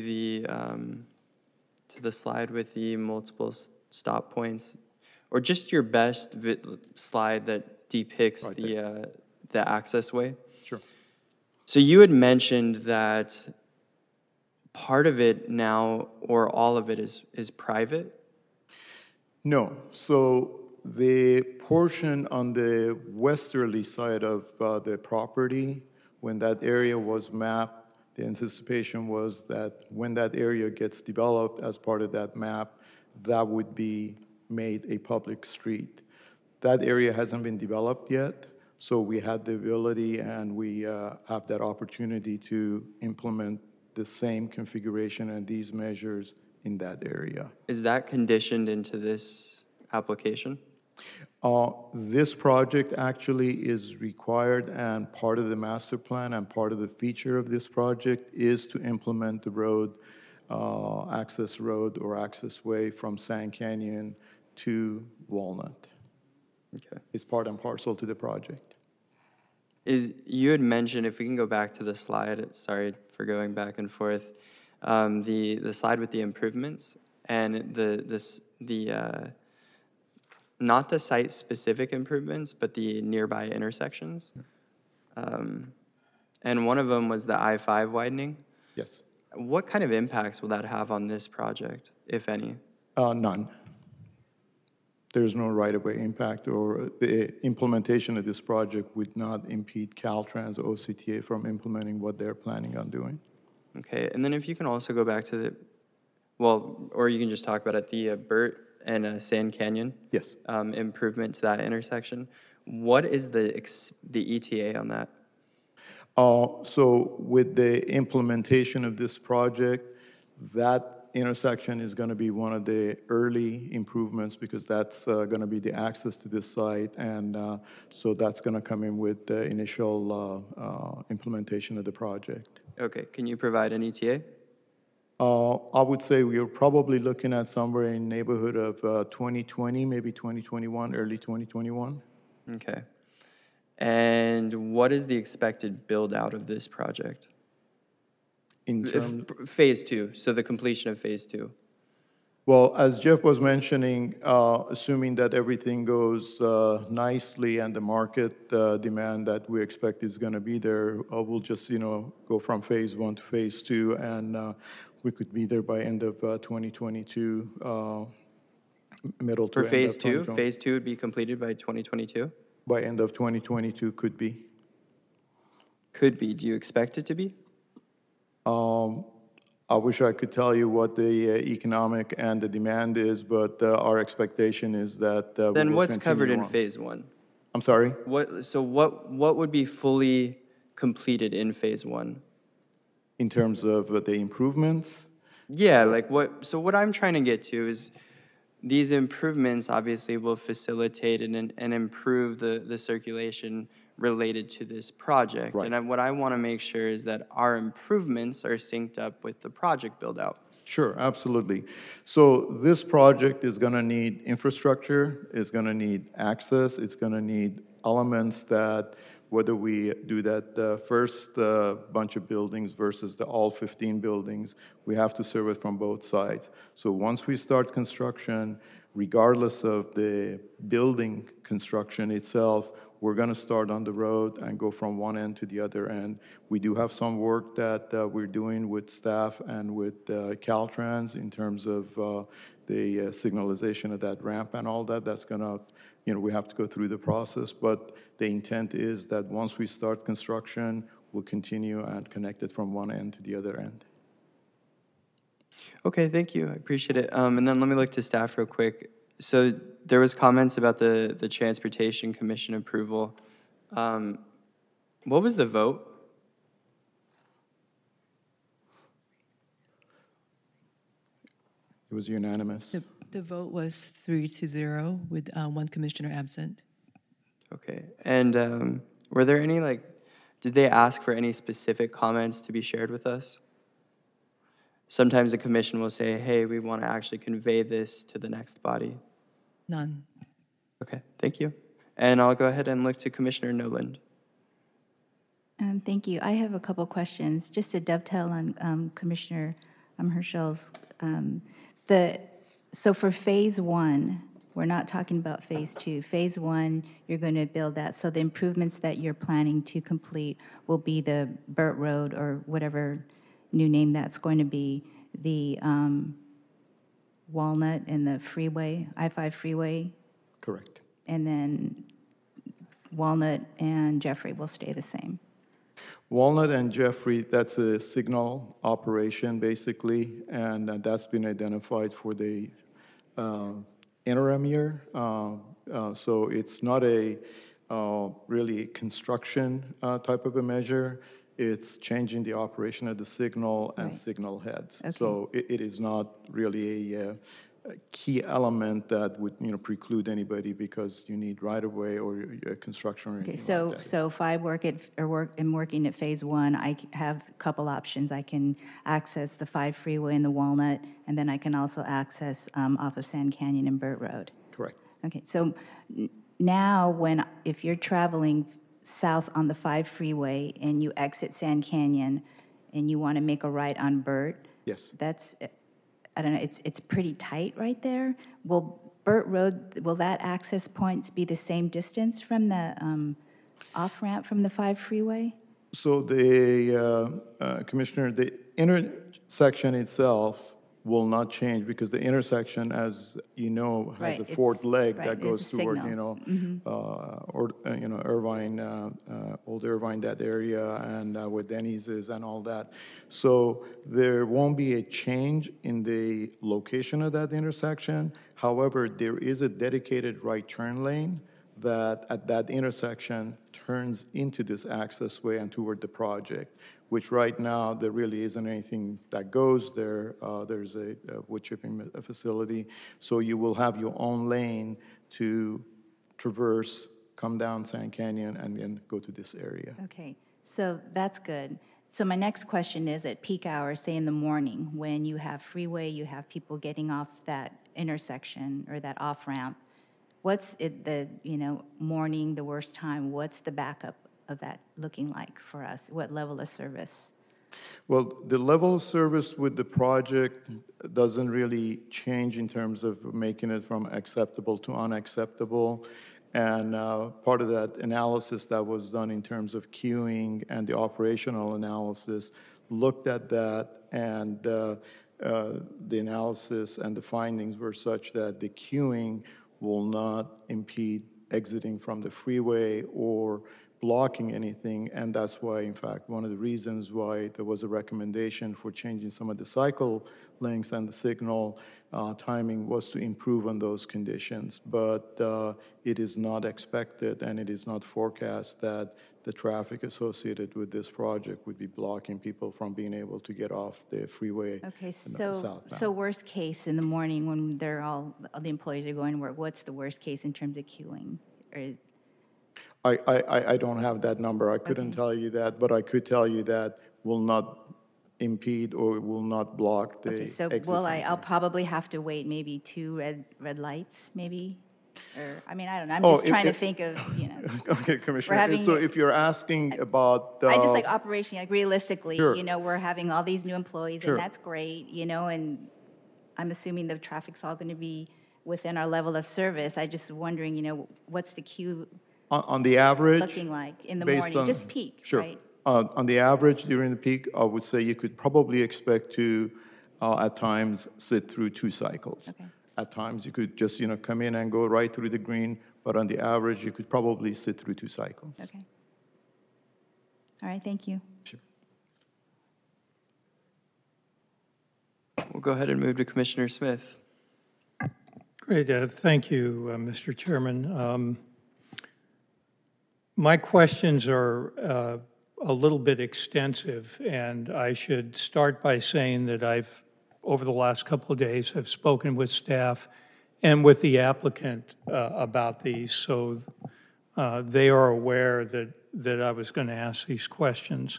the slide with the multiple stop points, or just your best slide that depicts the access way. Sure. So you had mentioned that part of it now, or all of it, is private? No. So the portion on the westerly side of the property, when that area was mapped, the anticipation was that when that area gets developed as part of that map, that would be made a public street. That area hasn't been developed yet, so we had the ability and we have that opportunity to implement the same configuration and these measures in that area. Is that conditioned into this application? This project actually is required, and part of the master plan and part of the feature of this project is to implement the road, access road or access way from Sand Canyon to Walnut. Okay. It's part and parcel to the project. You had mentioned, if we can go back to the slide, sorry for going back and forth, the slide with the improvements and not the site-specific improvements, but the nearby intersections. And one of them was the I-5 widening. Yes. What kind of impacts will that have on this project, if any? None. There's no right-of-way impact, or the implementation of this project would not impede Caltrans or OCTA from implementing what they're planning on doing. Okay, and then if you can also go back to or you can just talk about it, the Burt and Sand Canyon. Yes. Improvement to that intersection. What is the ETA on that? So with the implementation of this project, that intersection is going to be one of the early improvements, because that's going to be the access to this site, and so that's going to come in with the initial implementation of the project. Okay, can you provide an ETA? I would say we are probably looking at somewhere in the neighborhood of 2020, maybe 2021, early 2021. Okay. And what is the expected build out of this project? In terms, phase 2, so the completion of phase 2. well, as Jeff was mentioning, assuming that everything goes nicely and the market demand that we expect is going to be there, we'll just, go from phase 1 to phase 2, and we could be there by end of 2022, middle to For end phase of 2, phase 2 would be completed by 2022? By end of 2022, could be. Could be. Do you expect it to be? I wish I could tell you what the economic and the demand is, but our expectation is that we Then will what's covered continue in on. phase 1? I'm sorry? What would be fully completed in phase 1? In terms of the improvements? Yeah, like what I'm trying to get to is these improvements obviously will facilitate and improve the circulation related to this project. Right. And what I want to make sure is that our improvements are synced up with the project build-out. Sure, absolutely. So this project is going to need infrastructure, it's going to need access, it's going to need elements that, whether we do that first bunch of buildings versus the all 15 buildings, we have to serve it from both sides. So once we start construction, regardless of the building construction itself, we're going to start on the road and go from one end to the other end. We do have some work that we're doing with staff and with Caltrans in terms of the signalization of that ramp and all that. That's going to, we have to go through the process. But the intent is that once we start construction, we'll continue and connect it from one end to the other end. Okay, thank you. I appreciate it. And then let me look to staff real quick. So there was comments about the Transportation Commission approval. What was the vote? It was unanimous. The vote was 3-0 with one commissioner absent. Okay. And were there any, did they ask for any specific comments to be shared with us? Sometimes the commission will say, hey, we want to actually convey this to the next body. None. Okay, thank you. And I'll go ahead and look to Commissioner Noland. Thank you. I have a couple questions, just to dovetail on Commissioner Herschel's. So for phase one, we're not talking about phase two. Phase one, you're going to build that. So the improvements that you're planning to complete will be the Burt Road or whatever new name that's going to be, the Walnut and the freeway, I-5 freeway, Correct. and then Walnut and Jeffrey will stay the same. Walnut and Jeffrey, that's a signal operation, basically, and that's been identified for the interim year. So it's not a really construction type of a measure. It's changing the operation of the signal and signal heads. Okay. So it is not really a key element that would preclude anybody because you need right-of-way or construction or anything Okay, like that. so if I am working at phase one, I have a couple options. I can access the 5 freeway and the Walnut, and then I can also access off of Sand Canyon and Burt Road. Correct. Okay, so now if you're traveling south on the 5 freeway and you exit Sand Canyon and you want to make a right on Burt, Yes. that's, I don't know, it's pretty tight right there. Will Burt Road, will that access points be the same distance from the off-ramp from the 5 freeway? So the, Commissioner, the intersection itself will not change because the intersection, as you know, has a Right, fourth it's- leg right, that it's goes a toward, signal. Irvine, Old Irvine, that area, and where Denny's is and all that. So there won't be a change in the location of that intersection. However, there is a dedicated right turn lane that at that intersection turns into this access way and toward the project, which right now there really isn't anything that goes there. There's a wood chipping facility. So you will have your own lane to traverse, come down Sand Canyon, and then go to this area. Okay, so that's good. So my next question is, at peak hours, say in the morning, when you have freeway, you have people getting off that intersection or that off-ramp, what's the morning, the worst time, what's the backup of that looking like for us? What level of service? Well, the level of service with the project doesn't really change in terms of making it from acceptable to unacceptable. And part of that analysis that was done in terms of queuing and the operational analysis looked at that, and the analysis and the findings were such that the queuing will not impede exiting from the freeway or blocking anything, and that's why, in fact, one of the reasons why there was a recommendation for changing some of the cycle lengths and the signal timing was to improve on those conditions. But it is not expected and it is not forecast that the traffic associated with this project would be blocking people from being able to get off the freeway. Okay, southbound. so worst case in the morning when all the employees are going to work, what's the worst case in terms of queuing? Or, I don't have that number. I couldn't tell you that, but I could tell you that will not impede or will not block the okay, so exit. I'll probably have to wait maybe 2 red lights, maybe? Or, I mean, I don't know. I'm Oh, just trying to think of, Okay, Commissioner. having- So if you're asking about... I just like operationally, like realistically, Sure. we're having all these new employees, Sure. and that's great, and I'm assuming the traffic's all going to be within our level of service. I just wondering, what's the queue On the average... looking like in the based morning? on- Just peak, Sure. right? On the average during the peak, I would say you could probably expect to, at times, sit through 2 cycles. Okay. At times, you could just, come in and go right through the green, but on the average, you could probably sit through 2 cycles. Okay. All right, thank you. We'll go ahead and move to Commissioner Smith. Great. Thank you, Mr. Chairman. My questions are a little bit extensive, and I should start by saying that over the last couple of days, have spoken with staff and with the applicant about these, so they are aware that I was going to ask these questions.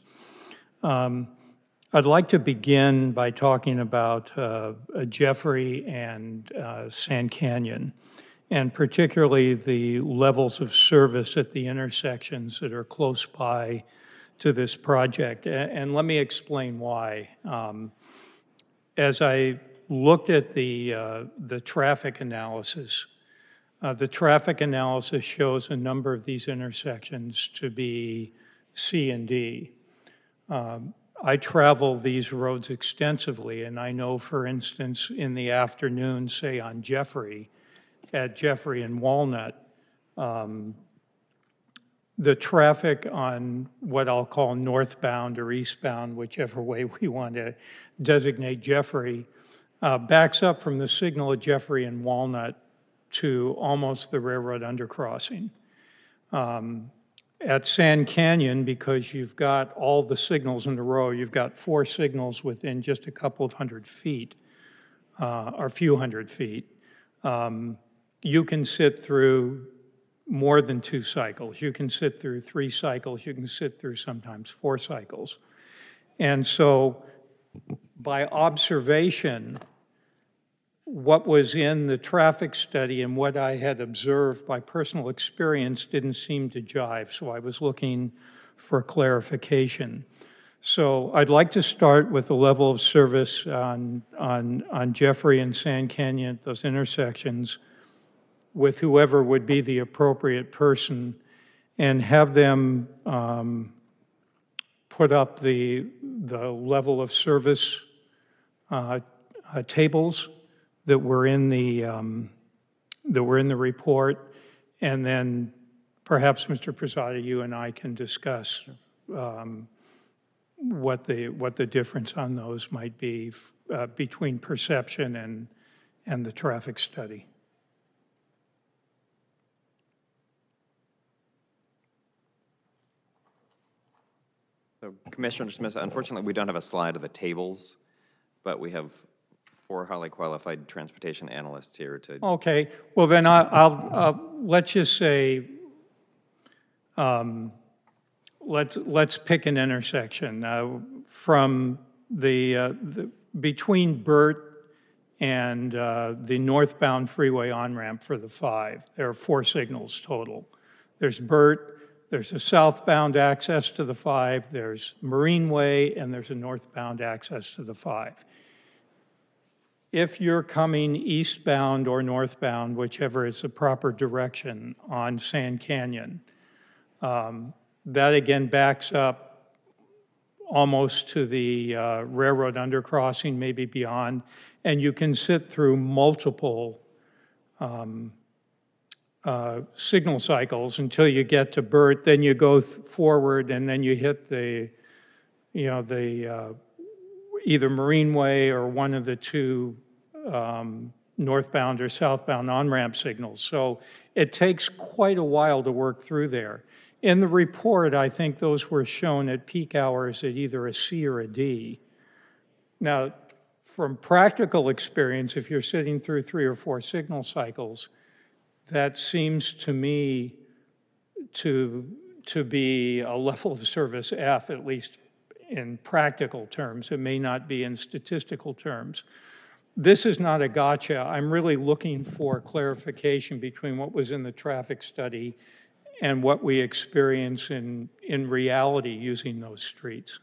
I'd like to begin by talking about Jeffrey and Sand Canyon, and particularly the levels of service at the intersections that are close by to this project. And let me explain why. As I looked at the traffic analysis shows a number of these intersections to be C and D. I travel these roads extensively, and I know, for instance, in the afternoon, say on at Jeffrey and Walnut, the traffic on what I'll call northbound or eastbound, whichever way we want to designate Jeffrey, backs up from the signal at Jeffrey and Walnut to almost the railroad undercrossing. At Sand Canyon, because you've got all the signals in a row, you've got 4 signals within just a couple of hundred feet, or a few hundred feet, you can sit through more than 2 cycles. You can sit through 3 cycles. You can sit through sometimes 4 cycles. And so by observation, what was in the traffic study and what I had observed by personal experience didn't seem to jive, so I was looking for clarification. So I'd like to start with the level of service on Jeffrey and Sand Canyon, those intersections, with whoever would be the appropriate person, and have them put up the level of service tables that were in the report, and then perhaps, Mr. Prasada, you and I can discuss what the difference on those might be between perception and the traffic study. So Commissioner Smith, unfortunately, we don't have a slide of the tables, but we have 4 highly qualified transportation analysts here to. Okay, well then I'll let's just say, let's pick an intersection from the between Burt and the northbound freeway on-ramp for the 5. There are 4 signals total. There's Burt, there's a southbound access to the 5, there's Marine Way, and there's a northbound access to the 5. If you're coming eastbound or northbound, whichever is the proper direction on Sand Canyon, that again backs up almost to the railroad undercrossing, maybe beyond, and you can sit through multiple signal cycles until you get to Burt. Then you go forward, and then you hit the, either Marine Way or one of the two northbound or southbound on-ramp signals. So it takes quite a while to work through there. In the report, I think those were shown at peak hours at either a C or a D. Now, from practical experience, if you're sitting through 3 or 4 signal cycles, that seems to me to be a level of service F, at least in practical terms. It may not be in statistical terms. This is not a gotcha. I'm really looking for clarification between what was in the traffic study and what we experience in reality using those streets.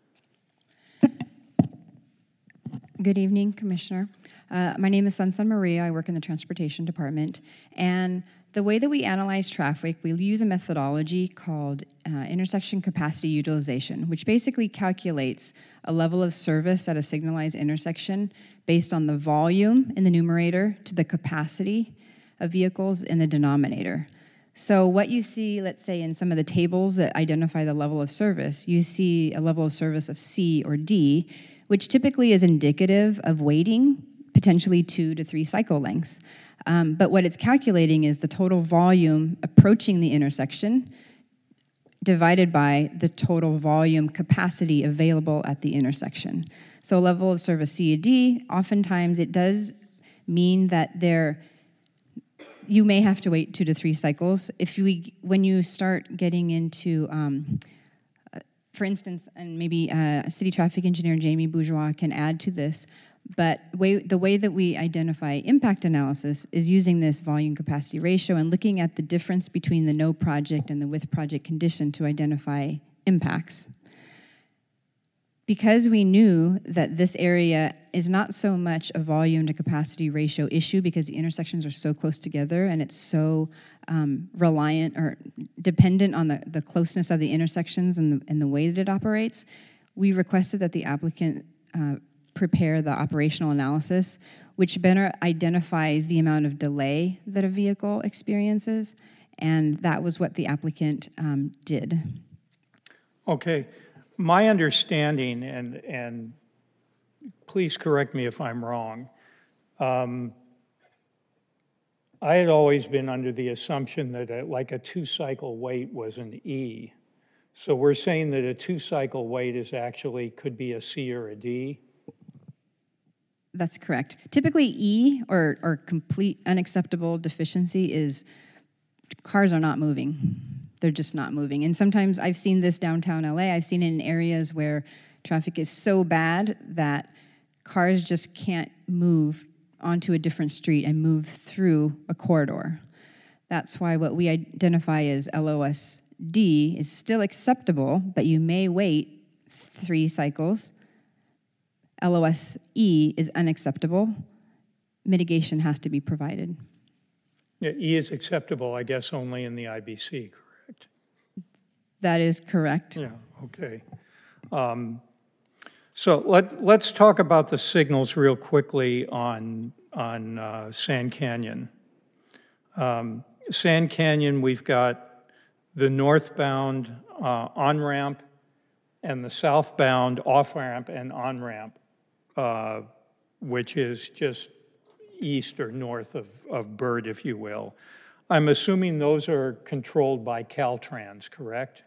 Good evening, Commissioner. My name is Sansan Maria. I work in the Transportation Department. And the way that we analyze traffic, we use a methodology called intersection capacity utilization, which basically calculates a level of service at a signalized intersection based on the volume in the numerator to the capacity of vehicles in the denominator. So what you see, let's say, in some of the tables that identify the level of service, you see a level of service of C or D, which typically is indicative of waiting, potentially 2 to 3 cycle lengths. But what it's calculating is the total volume approaching the intersection divided by the total volume capacity available at the intersection. So level of service C or D, oftentimes it does mean that you may have to wait 2 to 3 cycles. When you start getting into, for instance, and maybe City Traffic Engineer Jamie Bourgeois can add to this, but the way that we identify impact analysis is using this volume capacity ratio and looking at the difference between the no project and the with project condition to identify impacts. Because we knew that this area is not so much a volume to capacity ratio issue because the intersections are so close together and it's so reliant or dependent on the closeness of the intersections and the way that it operates, we requested that the applicant prepare the operational analysis, which better identifies the amount of delay that a vehicle experiences, and that was what the applicant did. Okay. My understanding, and please correct me if I'm wrong, I had always been under the assumption that a 2-cycle wait was an E. So we're saying that a 2-cycle wait could be a C or a D? That's correct. Typically E or complete unacceptable deficiency is cars are not moving. They're just not moving. And sometimes I've seen this downtown LA. I've seen it in areas where traffic is so bad that cars just can't move onto a different street and move through a corridor. That's why what we identify as LOSD is still acceptable, but you may wait 3 cycles. LOSE is unacceptable. Mitigation has to be provided. Yeah, E is acceptable, I guess, only in the IBC, correct? That is correct. Yeah, okay. So let's talk about the signals real quickly on Sand Canyon. Sand Canyon, we've got the northbound on-ramp and the southbound off-ramp and on-ramp, which is just east or north of Burt, if you will. I'm assuming those are controlled by Caltrans, correct?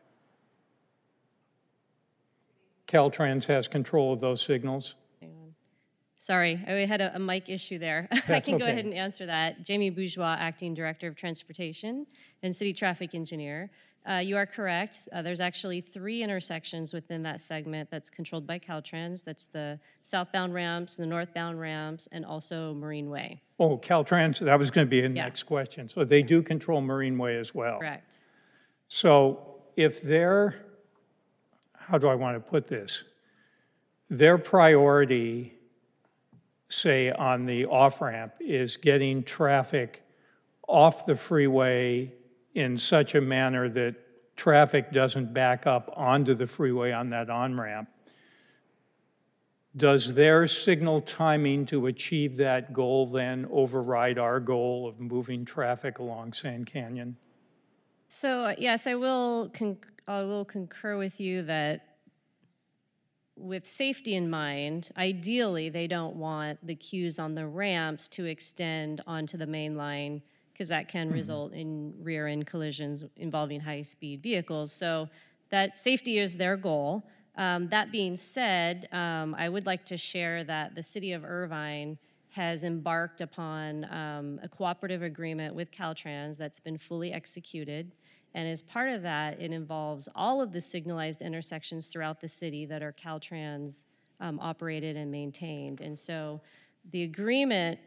Caltrans has control of those signals? Sorry, I had a mic issue there. I can go ahead and answer that. Jamie Bourgeois, Acting Director of Transportation and City Traffic Engineer. You are correct. There's actually 3 intersections within that segment that's controlled by Caltrans. That's the southbound ramps, the northbound ramps, and also Marine Way. Oh, Caltrans, that was going to be a next question. So they do control Marine Way as well. Correct. So if how do I want to put this? Their priority, say, on the off-ramp is getting traffic off the freeway in such a manner that traffic doesn't back up onto the freeway on that on-ramp. Does their signal timing to achieve that goal then override our goal of moving traffic along Sand Canyon? So, yes, I will concur with you that with safety in mind, ideally, they don't want the queues on the ramps to extend onto the main line because that can result in rear-end collisions involving high-speed vehicles. So that safety is their goal. That being said, I would like to share that the City of Irvine has embarked upon a cooperative agreement with Caltrans that's been fully executed. And as part of that, it involves all of the signalized intersections throughout the city that are Caltrans operated and maintained. And so the agreement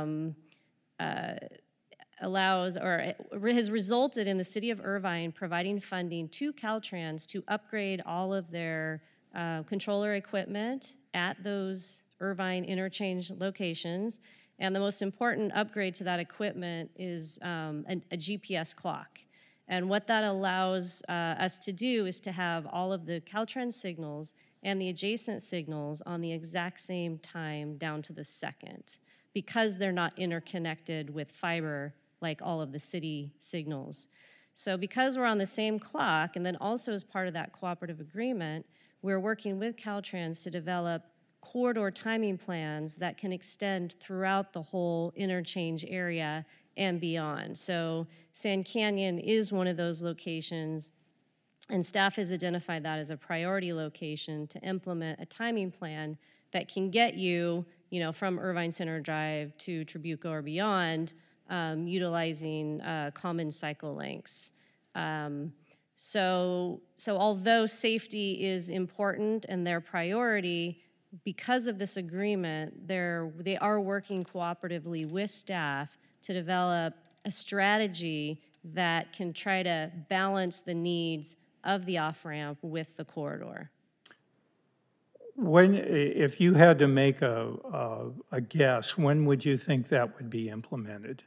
allows or has resulted in the City of Irvine providing funding to Caltrans to upgrade all of their controller equipment at those Irvine interchange locations. And the most important upgrade to that equipment is a GPS clock. And what that allows us to do is to have all of the Caltrans signals and the adjacent signals on the exact same time down to the second, because they're not interconnected with fiber like all of the city signals. So because we're on the same clock, and then also as part of that cooperative agreement, we're working with Caltrans to develop corridor timing plans that can extend throughout the whole interchange area and beyond. So Sand Canyon is one of those locations, and staff has identified that as a priority location to implement a timing plan that can get you, from Irvine Center Drive to Trabuco or beyond, utilizing common cycle lengths. So although safety is important and their priority, because of this agreement, they are working cooperatively with staff to develop a strategy that can try to balance the needs of the off-ramp with the corridor. If you had to make a guess, when would you think that would be implemented?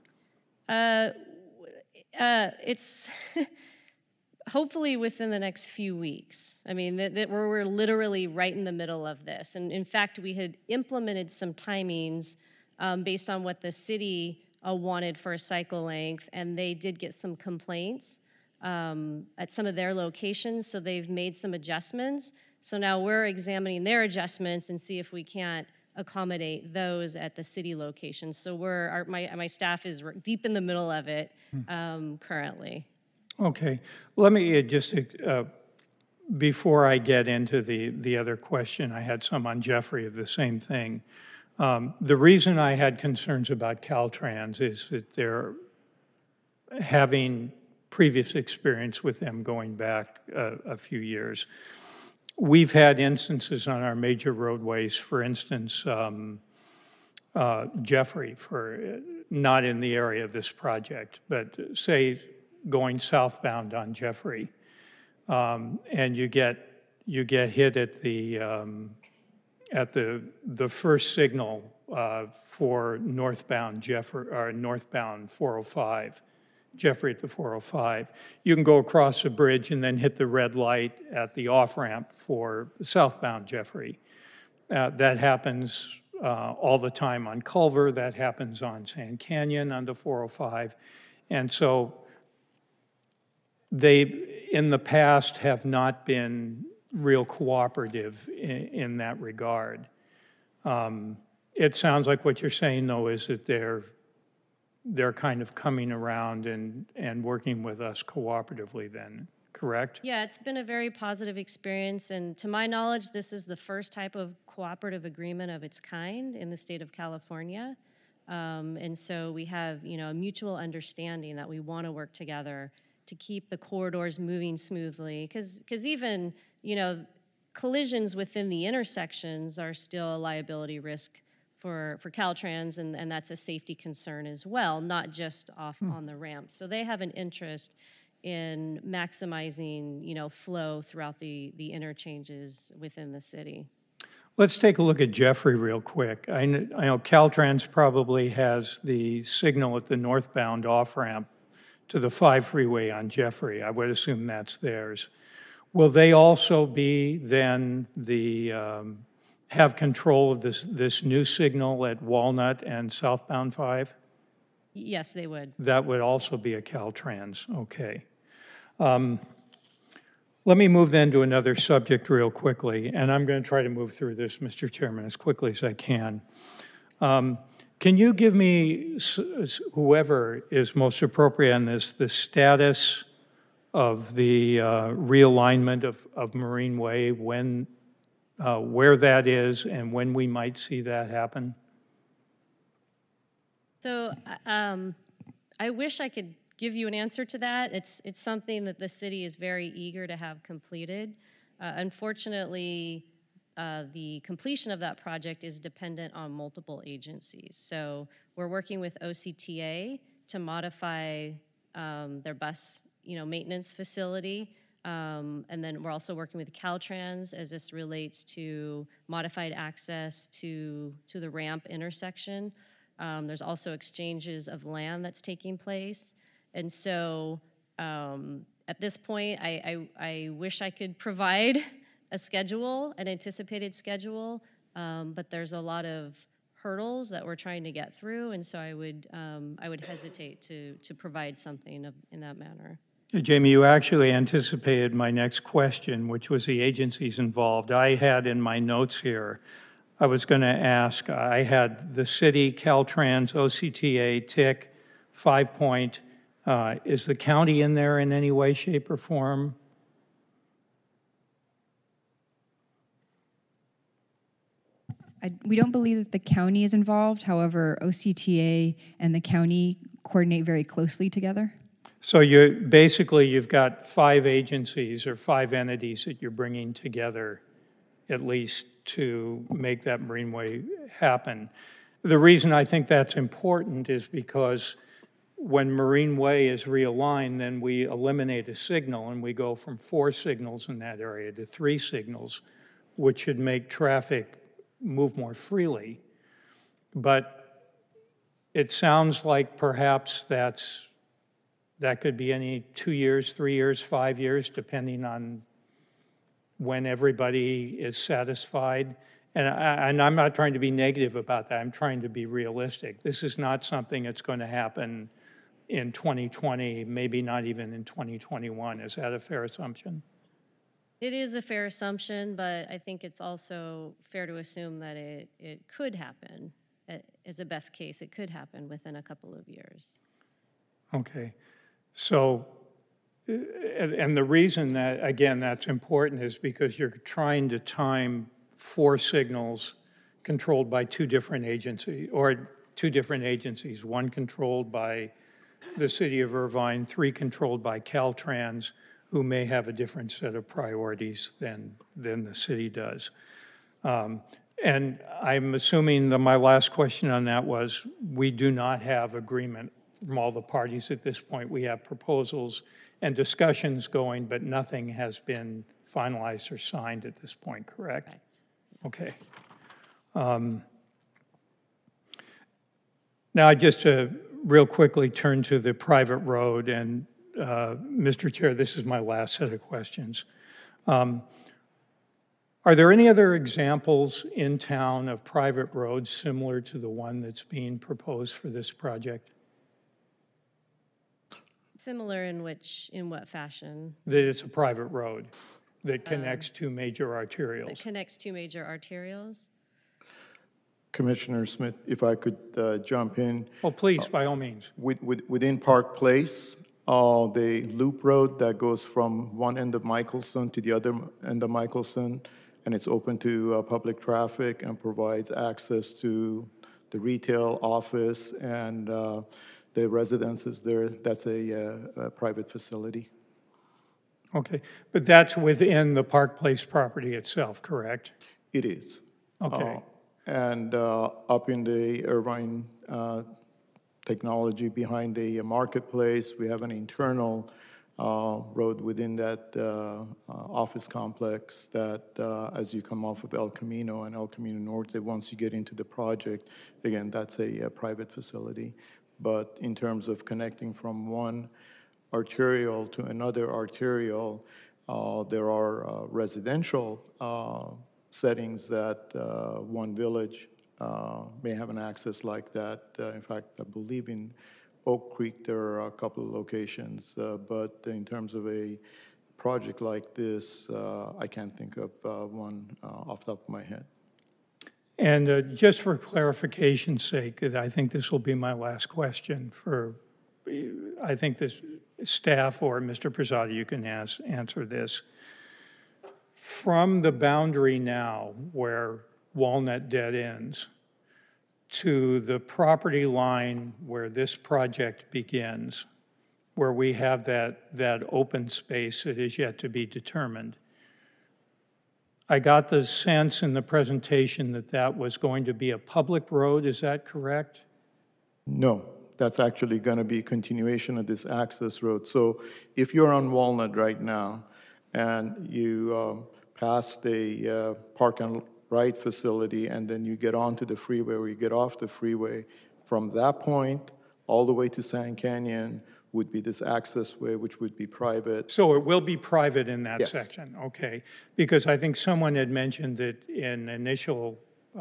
It's hopefully within the next few weeks. I mean, we're literally right in the middle of this. And in fact, we had implemented some timings based on what the city wanted for a cycle length, and they did get some complaints at some of their locations, so they've made some adjustments. So now we're examining their adjustments and see if we can't accommodate those at the city locations. So my staff is deep in the middle of it currently. Okay, let me just, before I get into the other question, I had some on Jeffrey of the same thing. The reason I had concerns about Caltrans is that they're having previous experience with them going back a few years. We've had instances on our major roadways, for instance, Jeffrey, not in the area of this project, but say going southbound on Jeffrey, and you get hit at the first signal for northbound Jeffrey or northbound 405. Jeffrey at the 405. You can go across the bridge and then hit the red light at the off-ramp for southbound Jeffrey. That happens all the time on Culver. That happens on Sand Canyon on the 405. And so they, in the past, have not been real cooperative in that regard. It sounds like what you're saying, though, is that they're kind of coming around and working with us cooperatively then, correct? Yeah, it's been a very positive experience, and to my knowledge, this is the first type of cooperative agreement of its kind in the state of California. And so we have, a mutual understanding that we want to work together to keep the corridors moving smoothly, because even, collisions within the intersections are still a liability risk for Caltrans, and that's a safety concern as well, not just off on the ramp. So they have an interest in maximizing, flow throughout the interchanges within the city. Let's take a look at Jeffrey real quick. I know Caltrans probably has the signal at the northbound off-ramp to the 5 freeway on Jeffrey. I would assume that's theirs. Will they also be then have control of this new signal at Walnut and southbound 5? Yes, they would. That would also be a Caltrans, okay. Let me move then to another subject real quickly, and I'm going to try to move through this, Mr. Chairman, as quickly as I can. Can you give me, whoever is most appropriate on this, the status of the realignment of Marine Way, when, where that is, and when we might see that happen? So I wish I could give you an answer to that. It's something that the city is very eager to have completed. Unfortunately, the completion of that project is dependent on multiple agencies. So we're working with OCTA to modify their bus, maintenance facility. And then we're also working with Caltrans as this relates to modified access to the ramp intersection. There's also exchanges of land that's taking place. And so at this point, I wish I could provide a schedule, an anticipated schedule, but there's a lot of hurdles that we're trying to get through, and so I would hesitate to provide something in that manner. Jamie, you actually anticipated my next question, which was the agencies involved. I had in my notes here, I was going to ask, I had the city, Caltrans, OCTA, TIC, 5 Point. Is the county in there in any way, shape, or form? We don't believe that the county is involved. However, OCTA and the county coordinate very closely together. So you've got 5 agencies or 5 entities that you're bringing together, at least to make that Marineway happen. The reason I think that's important is because when Marineway is realigned, then we eliminate a signal and we go from 4 signals in that area to 3 signals, which should make traffic move more freely. But it sounds like perhaps that could be any 2 years, 3 years, 5 years, depending on when everybody is satisfied. And I'm not trying to be negative about that. I'm trying to be realistic. This is not something that's going to happen in 2020, maybe not even in 2021. Is that a fair assumption? It is a fair assumption, but I think it's also fair to assume that it could happen. As a best case, it could happen within a couple of years. Okay. So, and the reason that, again, that's important is because you're trying to time 4 signals controlled by 2 different agencies, or 2 different agencies, 1 controlled by the city of Irvine, 3 controlled by Caltrans, who may have a different set of priorities than the city does. And I'm assuming that my last question on that was, we do not have agreement from all the parties at this point. We have proposals and discussions going, but nothing has been finalized or signed at this point, correct? Correct. Okay. Now, just to real quickly turn to the private road, and Mr. Chair, this is my last set of questions. Are there any other examples in town of private roads similar to the one that's being proposed for this project? Similar in what fashion? That it's a private road that connects 2 major arterials. That connects 2 major arterials? Commissioner Smith, if I could jump in. Well, please, by all means. Within Park Place, the loop road that goes from one end of Michelson to the other end of Michelson, and it's open to public traffic and provides access to the retail office and the residences there. That's a private facility. Okay, but that's within the Park Place property itself, correct? It is. Okay. And up in the Irvine technology behind the marketplace, we have an internal road within that office complex that as you come off of El Camino and El Camino Norte, once you get into the project, again, that's a private facility. But in terms of connecting from one arterial to another arterial, there are residential settings that One Village may have an access like that. In fact, I believe in Oak Creek there are a couple of locations, but in terms of a project like this, I can't think of one off the top of my head. And just for clarification's sake, 'cause I think this will be my last question for, I think this staff or Mr. Prasad, you can answer this. From the boundary now where Walnut dead ends to the property line where this project begins, where we have that open space that is yet to be determined, I got the sense in the presentation that that was going to be a public road. Is that correct? No, that's actually going to be a continuation of this access road. So if you're on Walnut right now and you pass the park and ride facility and then you get onto the freeway or you get off the freeway, from that point all the way to Sand Canyon would be this access way, which would be private. So it will be private in that Yes. section, okay. Because I think someone had mentioned that in initial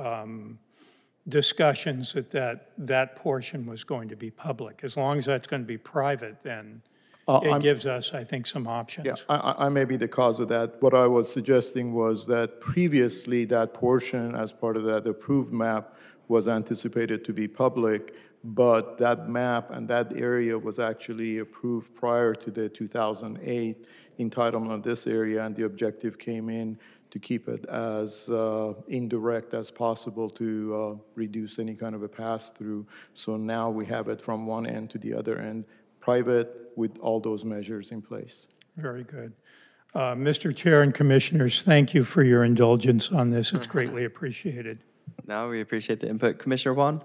discussions that portion was going to be public. As long as that's going to be private, then it gives us, I think, some options. Yeah, I may be the cause of that. What I was suggesting was that previously that portion, as part of that approved map, was anticipated to be public, but that map and that area was actually approved prior to the 2008 entitlement of this area, and the objective came in to keep it as indirect as possible to reduce any kind of a pass-through. So now we have it from one end to the other end, private with all those measures in place. Very good. Mr. Chair and Commissioners, thank you for your indulgence on this. It's greatly appreciated. No, we appreciate the input. Commissioner Juan?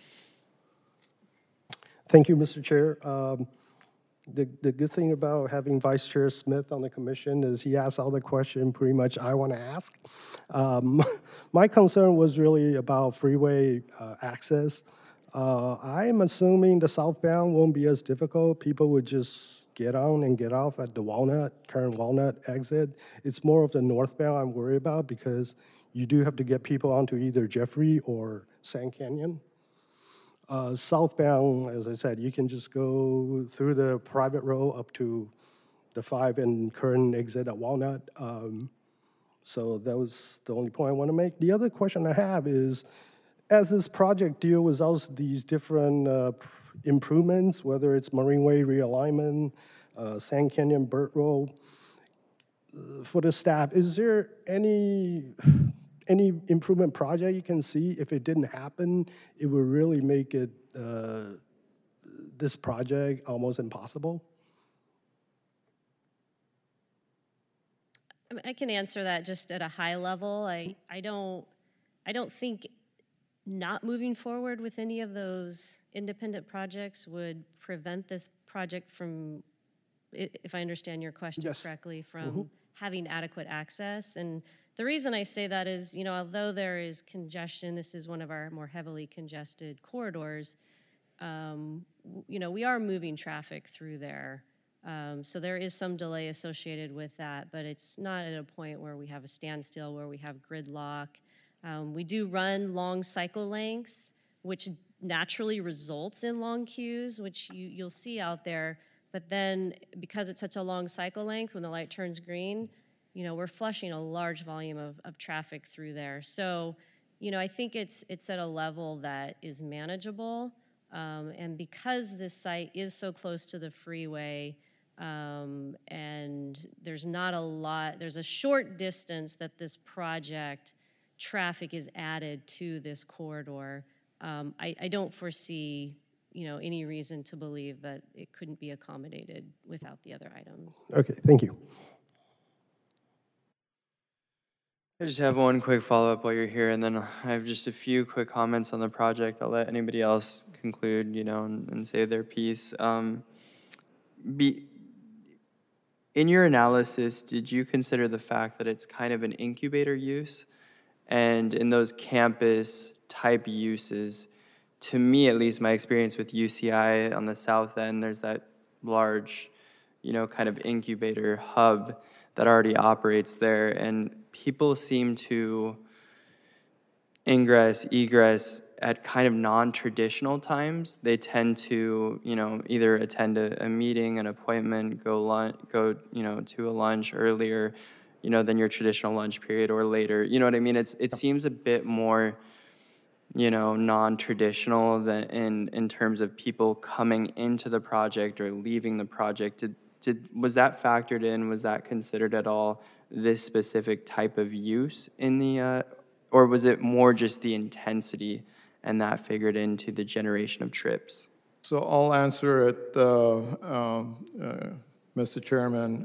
Thank you, Mr. Chair. The good thing about having Vice Chair Smith on the commission is he asks all the questions pretty much I want to ask. My concern was really about freeway access. I'm assuming the southbound won't be as difficult. People would just get on and get off at the current Walnut exit. It's more of the northbound I'm worried about because you do have to get people onto either Jeffrey or Sand Canyon. Southbound, as I said, you can just go through the private road up to the 5 and current exit at Walnut. So that was the only point I want to make. The other question I have is, as this project deals with all these different improvements, whether it's Marineway realignment, Sand Canyon Burt Road, for the staff, is there any improvement project you can see? If it didn't happen, it would really make it this project almost impossible? I can answer that just at a high level. I don't think not moving forward with any of those independent projects would prevent this project from, if I understand your question correctly, from having adequate access. And the reason I say that is, although there is congestion, this is one of our more heavily congested corridors, we are moving traffic through there. So there is some delay associated with that, but it's not at a point where we have a standstill, where we have gridlock. We do run long cycle lengths, which naturally results in long queues, which you'll see out there. But then, because it's such a long cycle length, when the light turns green, we're flushing a large volume of traffic through there. So, I think it's at a level that is manageable. And because this site is so close to the freeway, and there's a short distance that this project traffic is added to this corridor, I don't foresee any reason to believe that it couldn't be accommodated without the other items. Okay, thank you. I just have one quick follow-up while you're here, and then I have just a few quick comments on the project. I'll let anybody else conclude, and say their piece. In your analysis, did you consider the fact that it's kind of an incubator use? And in those campus-type uses, to me, at least, my experience with UCI on the south end, there's that large, kind of incubator hub that already operates there. And people seem to ingress, egress at kind of non-traditional times. They tend to, either attend a meeting, an appointment, go, to a lunch earlier, than your traditional lunch period or later. You know what I mean? It seems a bit more, non-traditional than in terms of people coming into the project or leaving the project. Was that factored in? Was that considered at all, this specific type of use in the, or was it more just the intensity and that figured into the generation of trips? So I'll answer it, Mr. Chairman,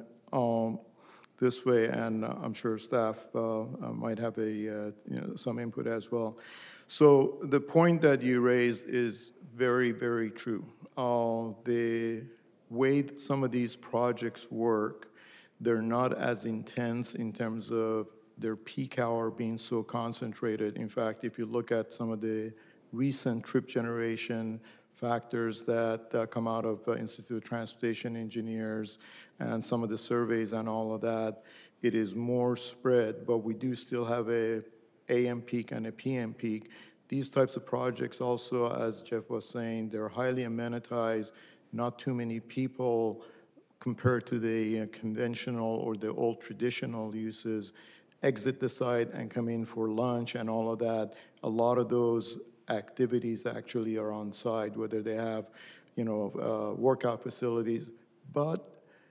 this way, and I'm sure staff might have some input as well. So the point that you raised is very, very true. The way some of these projects work, they're not as intense in terms of their peak hour being so concentrated. In fact, if you look at some of the recent trip generation factors that come out of Institute of Transportation Engineers and some of the surveys and all of that, it is more spread, but we do still have a AM peak and a PM peak. These types of projects also, as Jeff was saying, they're highly amenitized, not too many people compared to the conventional or the old traditional uses exit the site and come in for lunch and all of that. A lot of those activities actually are on site, whether they have, workout facilities. But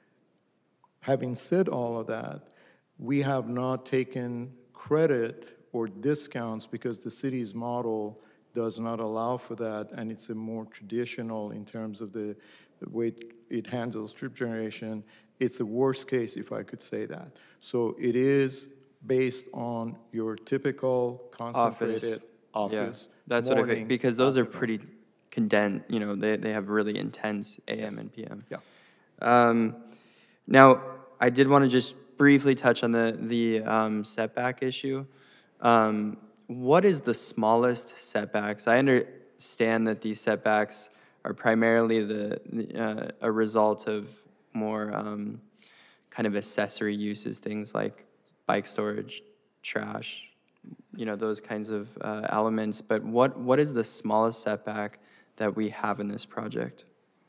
having said all of that, we have not taken credit or discounts because the city's model does not allow for that, and it's a more traditional in terms of the way it handles trip generation. It's a worst case, if I could say that. So it is based on your typical concentrated office. Yeah, that's what I, because those are pretty condensed, they have really intense AM and PM. Yeah. Now, I did want to just briefly touch on the setback issue. What is the smallest setbacks? I understand that these setbacks are primarily a result of more kind of accessory uses, things like bike storage, trash, those kinds of elements. But what is the smallest setback that we have in this project?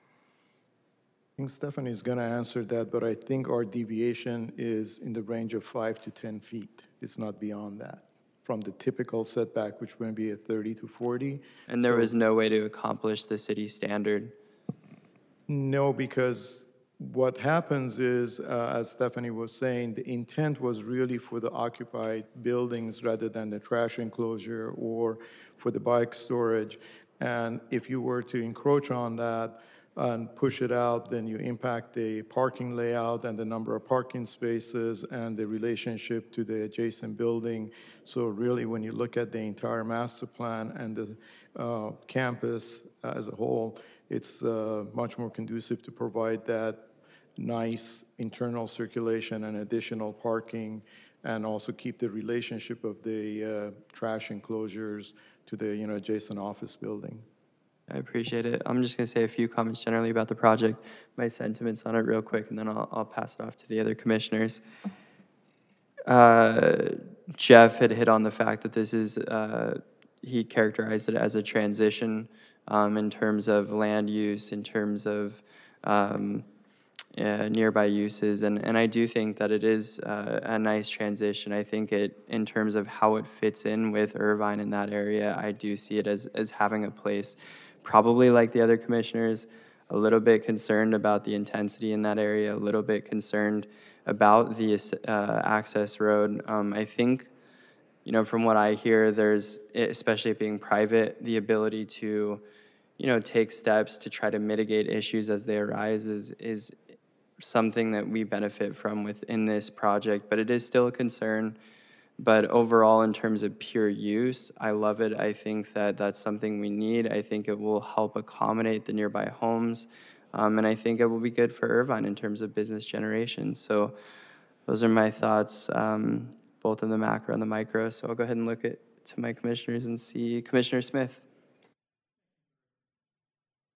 I think Stephanie's going to answer that, but I think our deviation is in the range of 5 to 10 feet. It's not beyond that from the typical setback, which would be a 30 to 40. And there was no way to accomplish the city standard? No, because what happens is, as Stephanie was saying, the intent was really for the occupied buildings rather than the trash enclosure or for the bike storage. And if you were to encroach on that and push it out, then you impact the parking layout and the number of parking spaces and the relationship to the adjacent building. So really, when you look at the entire master plan and the campus as a whole, it's much more conducive to provide that nice internal circulation and additional parking, and also keep the relationship of the trash enclosures to the adjacent office building. I appreciate it. I'm just going to say a few comments generally about the project, my sentiments on it real quick, and then I'll pass it off to the other commissioners. Jeff had hit on the fact that this is, he characterized it as a transition in terms of land use, in terms of nearby uses, and I do think that it is a nice transition. I think in terms of how it fits in with Irvine in that area, I do see it as having a place. Probably like the other commissioners, a little bit concerned about the intensity in that area, a little bit concerned about the access road. I think, from what I hear, there's, especially it being private, the ability to, take steps to try to mitigate issues as they arise is something that we benefit from within this project, but it is still a concern. But overall, in terms of pure use, I love it. I think that that's something we need. I think it will help accommodate the nearby homes. And I think it will be good for Irvine in terms of business generation. So those are my thoughts, both in the macro and the micro. So I'll go ahead and look to my commissioners and see Commissioner Smith.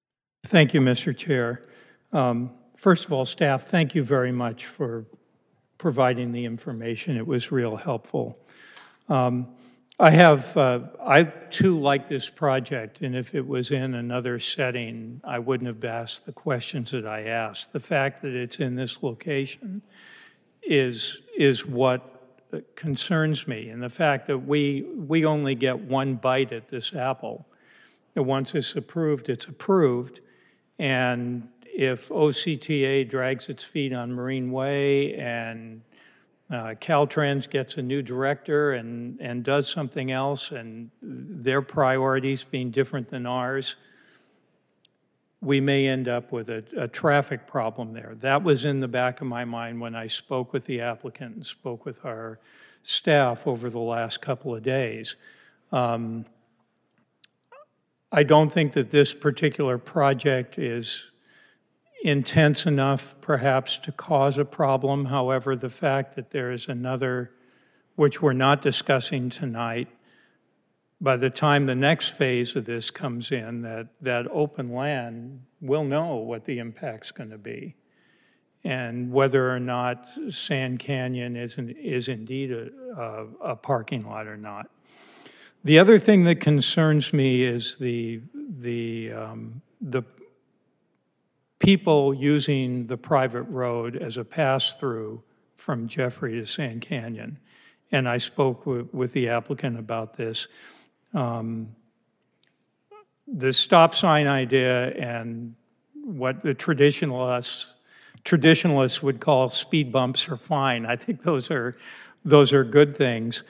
Thank you, Mr. Chair. First of all, staff, thank you very much for providing the information. It was real helpful. I too like this project, and if it was in another setting, I wouldn't have asked the questions that I asked. The fact that it's in this location is what concerns me, and the fact that we only get one bite at this apple. And once it's approved, and if OCTA drags its feet on Marine Way and Caltrans gets a new director and does something else, and their priorities being different than ours, we may end up with a traffic problem there. That was in the back of my mind when I spoke with the applicant and spoke with our staff over the last couple of days. I don't think that this particular project is intense enough perhaps to cause a problem. However, the fact that there is another, which we're not discussing tonight, by the time the next phase of this comes in, that open land, we'll know what the impact's going to be and whether or not Sand Canyon is indeed a parking lot or not. The other thing that concerns me is the people using the private road as a pass-through from Jeffrey to Sand Canyon. And I spoke with the applicant about this. The stop sign idea and what the traditionalists would call speed bumps are fine. I think those are good things.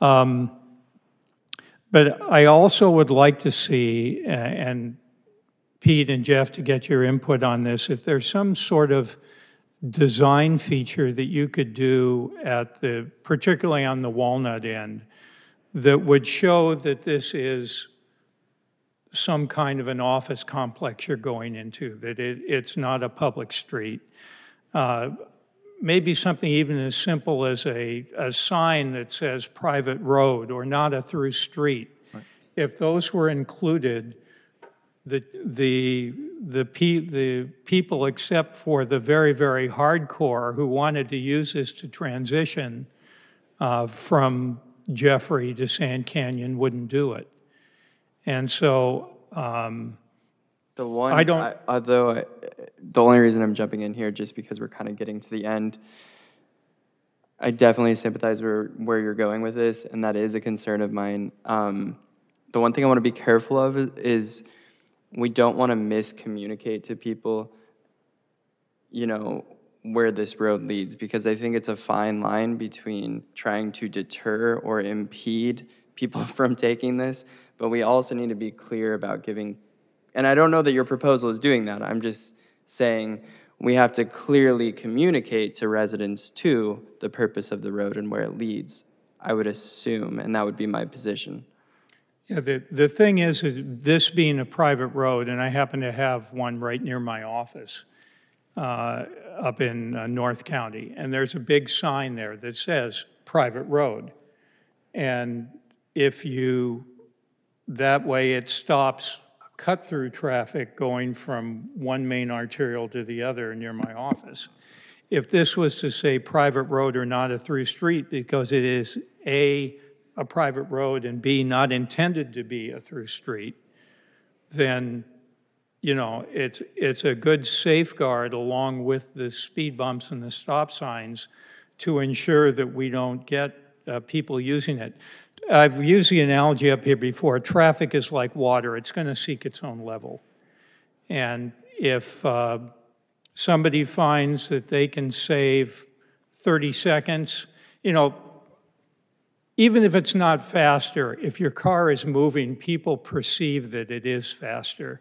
But I also would like to see, and Pete and Jeff, to get your input on this, if there's some sort of design feature that you could do particularly on the Walnut end, that would show that this is some kind of an office complex you're going into, that it's not a public street. Maybe something even as simple as a sign that says private road or not a through street. Right. If those were included, the people, except for the very, very hardcore who wanted to use this to transition from Jeffrey to Sand Canyon, wouldn't do it. And so the only reason I'm jumping in here, just because we're kind of getting to the end, I definitely sympathize where you're going with this, and that is a concern of mine. The one thing I want to be careful of is we don't want to miscommunicate to people, where this road leads, because I think it's a fine line between trying to deter or impede people from taking this, but we also need to be clear about giving, and I don't know that your proposal is doing that, I'm just saying we have to clearly communicate to residents too the purpose of the road and where it leads, I would assume, and that would be my position. Yeah, the thing is this being a private road, and I happen to have one right near my office up in North County, and there's a big sign there that says private road. And that way it stops cut-through traffic going from one main arterial to the other near my office. If this was to say private road or not a through street, because it is A, a private road, and B, not intended to be a through street, then it's a good safeguard along with the speed bumps and the stop signs to ensure that we don't get people using it. I've used the analogy up here before. Traffic is like water. It's going to seek its own level. And if somebody finds that they can save 30 seconds, even if it's not faster, if your car is moving, people perceive that it is faster.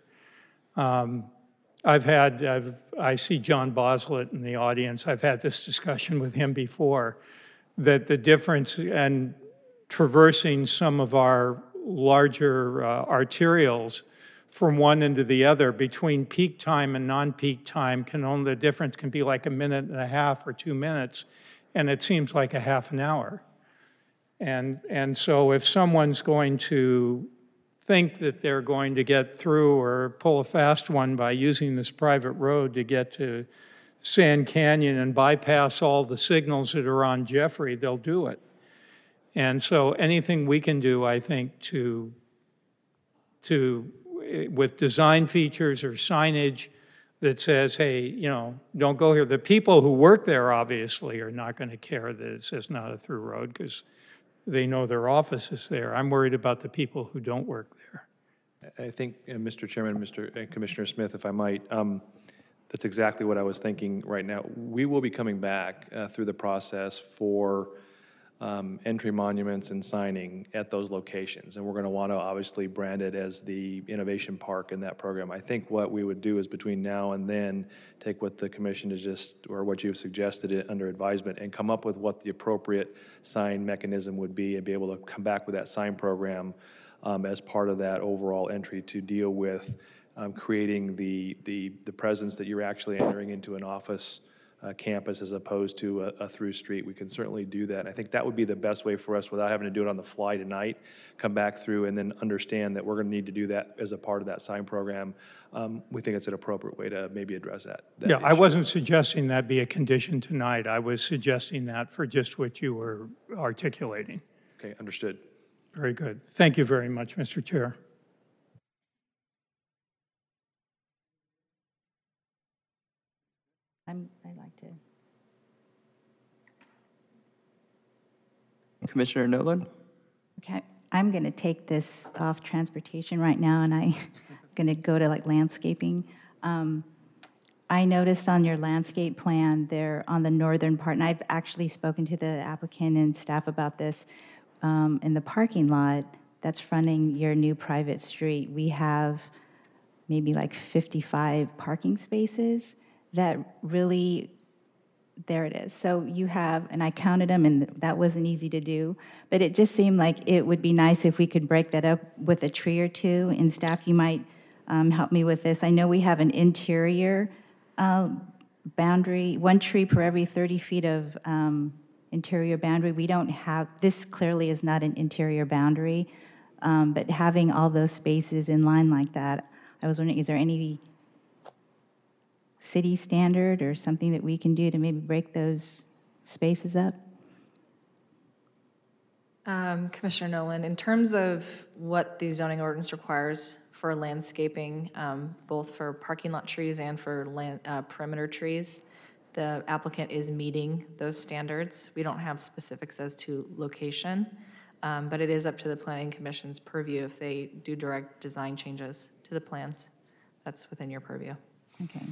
I see John Boslett in the audience. I've had this discussion with him before, that the difference in traversing some of our larger arterials from one end to the other between peak time and non-peak time the difference can be like a minute and a half or 2 minutes, and it seems like a half an hour. And so if someone's going to think that they're going to get through or pull a fast one by using this private road to get to Sand Canyon and bypass all the signals that are on Jeffrey, they'll do it. And so anything we can do, I think, with design features or signage that says, hey, you know, don't go here. The people who work there obviously are not going to care that it says not a through road because they know their office is there. I'm worried about the people who don't work there. I think, Mr. Chairman, Commissioner Smith, if I might, that's exactly what I was thinking right now. We will be coming back through the process for entry monuments and signing at those locations. And we're going to want to obviously brand it as the Innovation Park in that program. I think what we would do is between now and then take what the commission is just, or what you've suggested under advisement, and come up with what the appropriate sign mechanism would be and be able to come back with that sign program as part of that overall entry to deal with creating the presence that you're actually entering into an office campus as opposed to a through street. We can certainly do that. And I think that would be the best way for us without having to do it on the fly tonight, come back through and then understand that we're going to need to do that as a part of that sign program. We think it's an appropriate way to maybe address that Yeah, issue. I wasn't suggesting that be a condition tonight. I was suggesting that for just what you were articulating. Okay, understood. Very good. Thank you very much, Mr. Chair. I'd like to. Commissioner Nolan? Okay, I'm going to take this off transportation right now, and I'm going to go to like landscaping. I noticed on your landscape plan there on the northern part, and I've actually spoken to the applicant and staff about this, in the parking lot that's fronting your new private street, we have maybe like 55 parking spaces that really, there it is. So you have, and I counted them, and that wasn't easy to do, but it just seemed like it would be nice if we could break that up with a tree or two, and staff, you might help me with this. I know we have an interior boundary, one tree per every 30 feet of interior boundary. We don't have, this clearly is not an interior boundary, but having all those spaces in line like that, I was wondering, is there any city standard or something that we can do to maybe break those spaces up? Commissioner Nolan, in terms of what the zoning ordinance requires for landscaping, both for parking lot trees and for perimeter trees, the applicant is meeting those standards. We don't have specifics as to location, but it is up to the Planning Commission's purview if they do direct design changes to the plans. That's within your purview. Okay.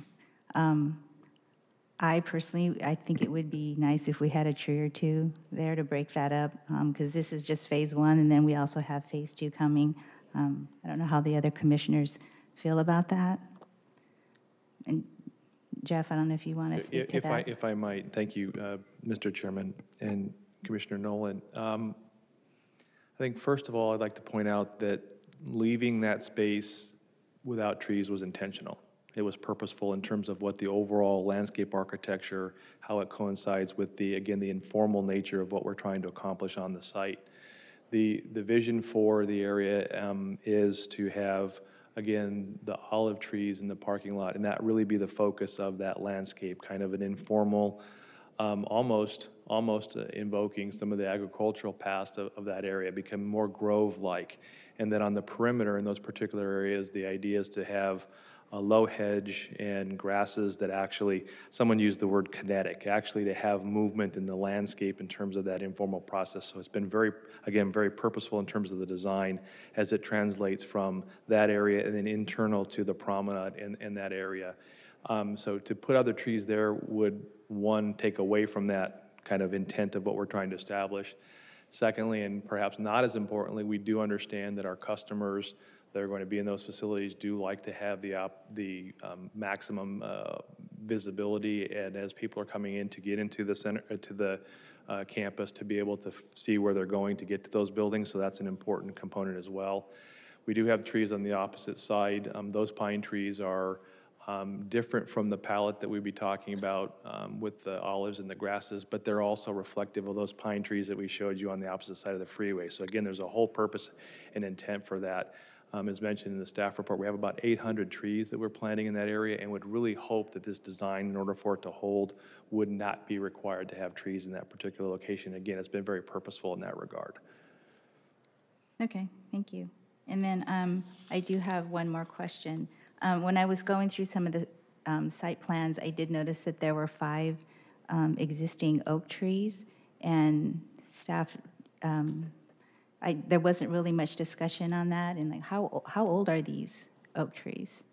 I personally, I think it would be nice if we had a tree or two there to break that up, because this is just phase one, and then we also have phase two coming. I don't know how the other commissioners feel about that. And Jeff, I don't know if you want to speak to that. If I might, thank you, Mr. Chairman and Commissioner Nolan. I think first of all, I'd like to point out that leaving that space without trees was intentional. It was purposeful in terms of what the overall landscape architecture, how it coincides with the, again, the informal nature of what we're trying to accomplish on the site. The vision for the area is to have, again, the olive trees in the parking lot, and that really be the focus of that landscape, kind of an informal, almost invoking some of the agricultural past of that area, become more grove-like. And then on the perimeter in those particular areas, the idea is to have a low hedge and grasses that actually, someone used the word kinetic, actually to have movement in the landscape in terms of that informal process. So it's been very, again, very purposeful in terms of the design as it translates from that area and then internal to the promenade in that area. So to put other trees there would, one, take away from that kind of intent of what we're trying to establish. Secondly, and perhaps not as importantly, we do understand that our customers that are going to be in those facilities do like to have the maximum visibility, and as people are coming in to get into the center, to the campus, to be able to see where they're going to get to those buildings. So that's an important component as well. We do have trees on the opposite side. Those pine trees are different from the palette that we'd be talking about with the olives and the grasses, but they're also reflective of those pine trees that we showed you on the opposite side of the freeway. So again, there's a whole purpose and intent for that. As mentioned in the staff report, we have about 800 trees that we're planting in that area and would really hope that this design, in order for it to hold, would not be required to have trees in that particular location. Again, it's been very purposeful in that regard. Okay, thank you. And then I do have one more question. When I was going through some of the site plans, I did notice that there were 5 existing oak trees, and staff, there wasn't really much discussion on that. And like, how old are these oak trees?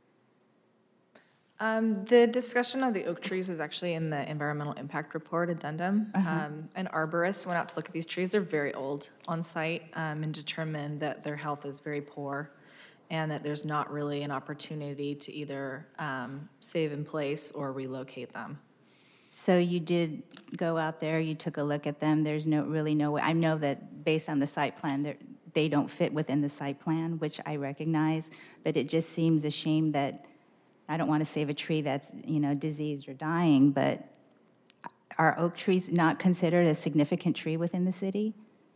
The discussion of the oak trees is actually in the environmental impact report addendum. An arborist went out to look at these trees. They're very old on site and determined that their health is very poor and that there's not really an opportunity to either save in place or relocate them. So you did go out there, you took a look at them. There's really no way. I know that based on the site plan, they don't fit within the site plan, which I recognize, but it just seems a shame that I don't want to save a tree that's, diseased or dying, but are oak trees not considered a significant tree within the city?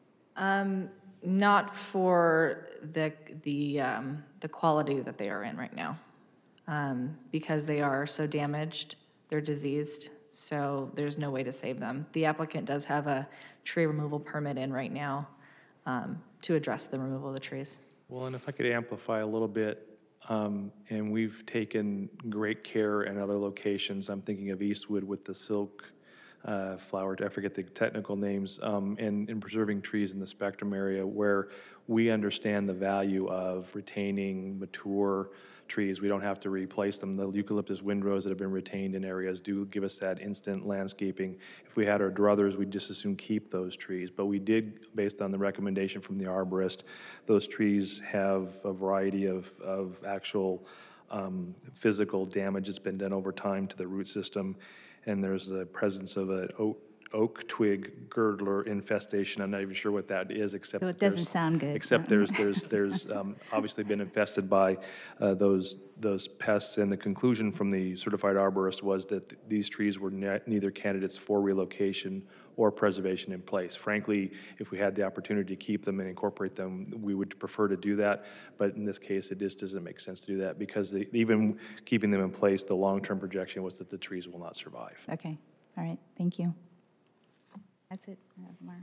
Not for the quality that they are in right now, because they are so damaged, they're diseased, so there's no way to save them. The applicant does have a tree removal permit in right now to address the removal of the trees. Well, and if I could amplify a little bit, and we've taken great care in other locations. I'm thinking of Eastwood with the silk flower, I forget the technical names, and in preserving trees in the Spectrum area where we understand the value of retaining mature trees. We don't have to replace them. The eucalyptus windrows that have been retained in areas do give us that instant landscaping. If we had our druthers, we'd just as soon keep those trees. But we did, based on the recommendation from the arborist, those trees have a variety of actual physical damage that's been done over time to the root system. And there's the presence of an oak twig girdler infestation. I'm not even sure what that is, except So it doesn't sound good. Except there's obviously been infested by those pests. And the conclusion from the certified arborist was that these trees were neither candidates for relocation or preservation in place. Frankly, if we had the opportunity to keep them and incorporate them, we would prefer to do that. But in this case, it just doesn't make sense to do that because even keeping them in place, the long-term projection was that the trees will not survive. Okay, all right, thank you. That's it. I have more.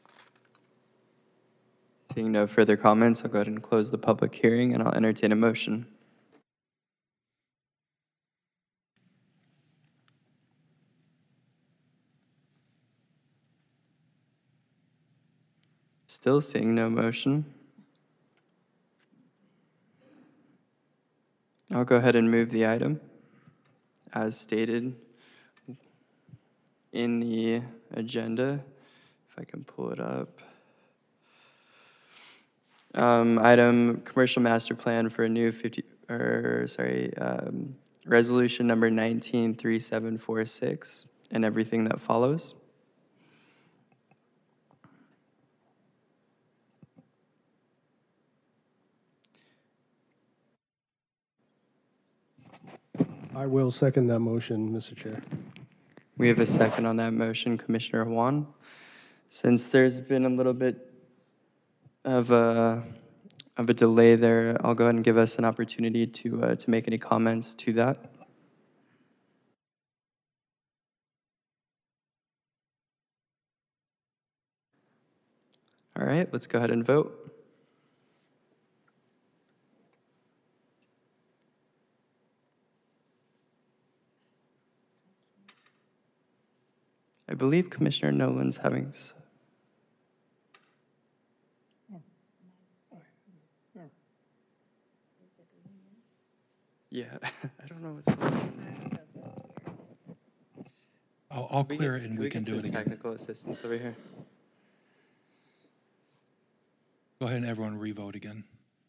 Seeing no further comments, I'll go ahead and close the public hearing, and I'll entertain a motion. Still seeing no motion. I'll go ahead and move the item as stated in the agenda, if I can pull it up. Item commercial master plan for a new resolution number 193746 and everything that follows. I will second that motion, Mr. Chair. We have a second on that motion, Commissioner Juan. Since there's been a little bit of a delay there, I'll go ahead and give us an opportunity to make any comments to that. All right, let's go ahead and vote. I believe Commissioner Nolan's having. Yeah, I don't know what's going on there. I'll clear it and we can do it again. Technical assistance over here. Go ahead and everyone re-vote again.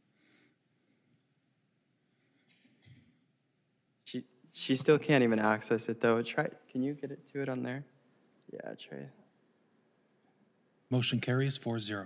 She still can't even access it though. Can you get it to it on there? Yeah, try it. Motion carries 4-0.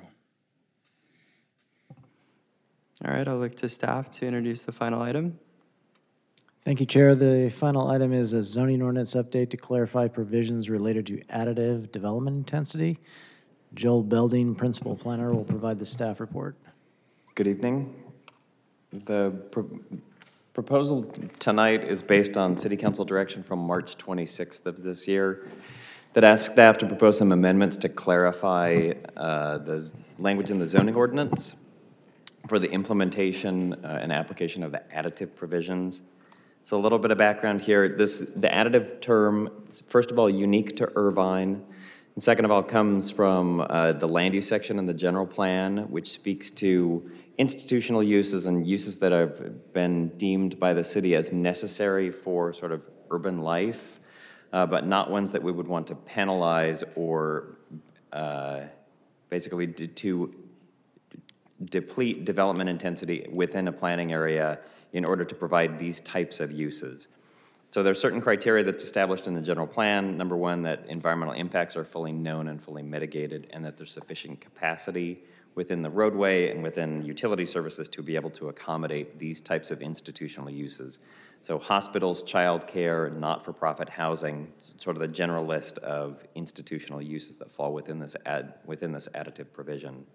All right, I'll look to staff to introduce the final item. Thank you, Chair. The final item is a zoning ordinance update to clarify provisions related to additive development intensity. Joel Belding, Principal Planner, will provide the staff report. Good evening. The proposal tonight is based on City Council direction from March 26th of this year that asked staff to propose some amendments to clarify the language in the zoning ordinance for the implementation and application of the additive provisions. So a little bit of background here. The additive term, first of all, unique to Irvine, and second of all, comes from the land use section in the general plan, which speaks to institutional uses and uses that have been deemed by the city as necessary for sort of urban life, but not ones that we would want to penalize or basically to deplete development intensity within a planning area in order to provide these types of uses. So there are certain criteria that's established in the general plan. Number one, that environmental impacts are fully known and fully mitigated, and that there's sufficient capacity within the roadway and within utility services to be able to accommodate these types of institutional uses. So hospitals, childcare, not-for-profit housing, sort of the general list of institutional uses that fall within this additive provision.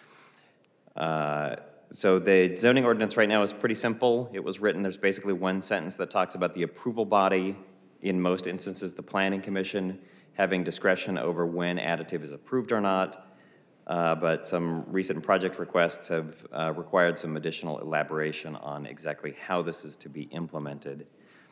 So the zoning ordinance right now is pretty simple. It was written, there's basically one sentence that talks about the approval body, in most instances the Planning Commission, having discretion over when additive is approved or not. But some recent project requests have required some additional elaboration on exactly how this is to be implemented.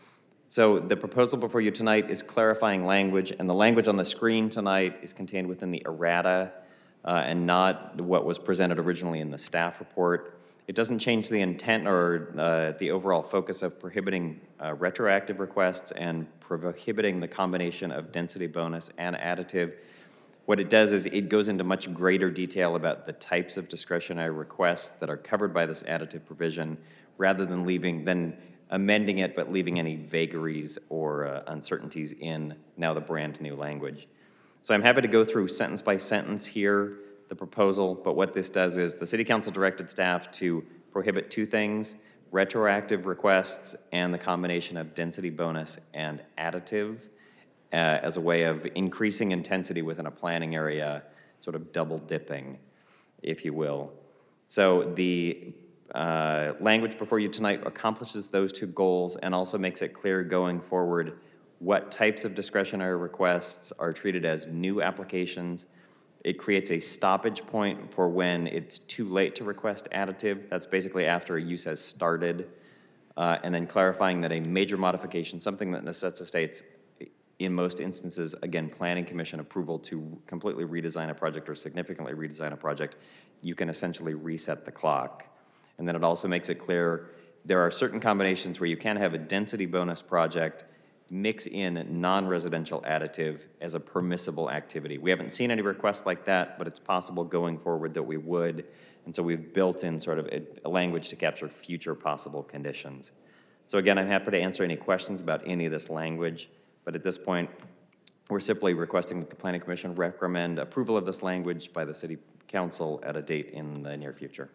So the proposal before you tonight is clarifying language, and the language on the screen tonight is contained within the errata and not what was presented originally in the staff report. It doesn't change the intent or the overall focus of prohibiting retroactive requests and prohibiting the combination of density bonus and additive. What it does is it goes into much greater detail about the types of discretionary requests that are covered by this additive provision, rather than amending it but leaving any vagaries or uncertainties in now the brand new language. So I'm happy to go through sentence by sentence here, the proposal, but what this does is the City Council directed staff to prohibit two things: retroactive requests and the combination of density bonus and additive as a way of increasing intensity within a planning area, sort of double dipping, if you will. So the language before you tonight accomplishes those two goals and also makes it clear going forward what types of discretionary requests are treated as new applications. It creates a stoppage point for when it's too late to request additive. That's basically after a use has started. And then clarifying that a major modification, something that necessitates, in most instances, again, Planning Commission approval to completely redesign a project or significantly redesign a project, you can essentially reset the clock. And then it also makes it clear there are certain combinations where you can have a density bonus project mix in non-residential additive as a permissible activity. We haven't seen any requests like that, but it's possible going forward that we would. And so we've built in sort of a language to capture future possible conditions. So again, I'm happy to answer any questions about any of this language, but at this point, we're simply requesting that the Planning Commission recommend approval of this language by the City Council at a date in the near future.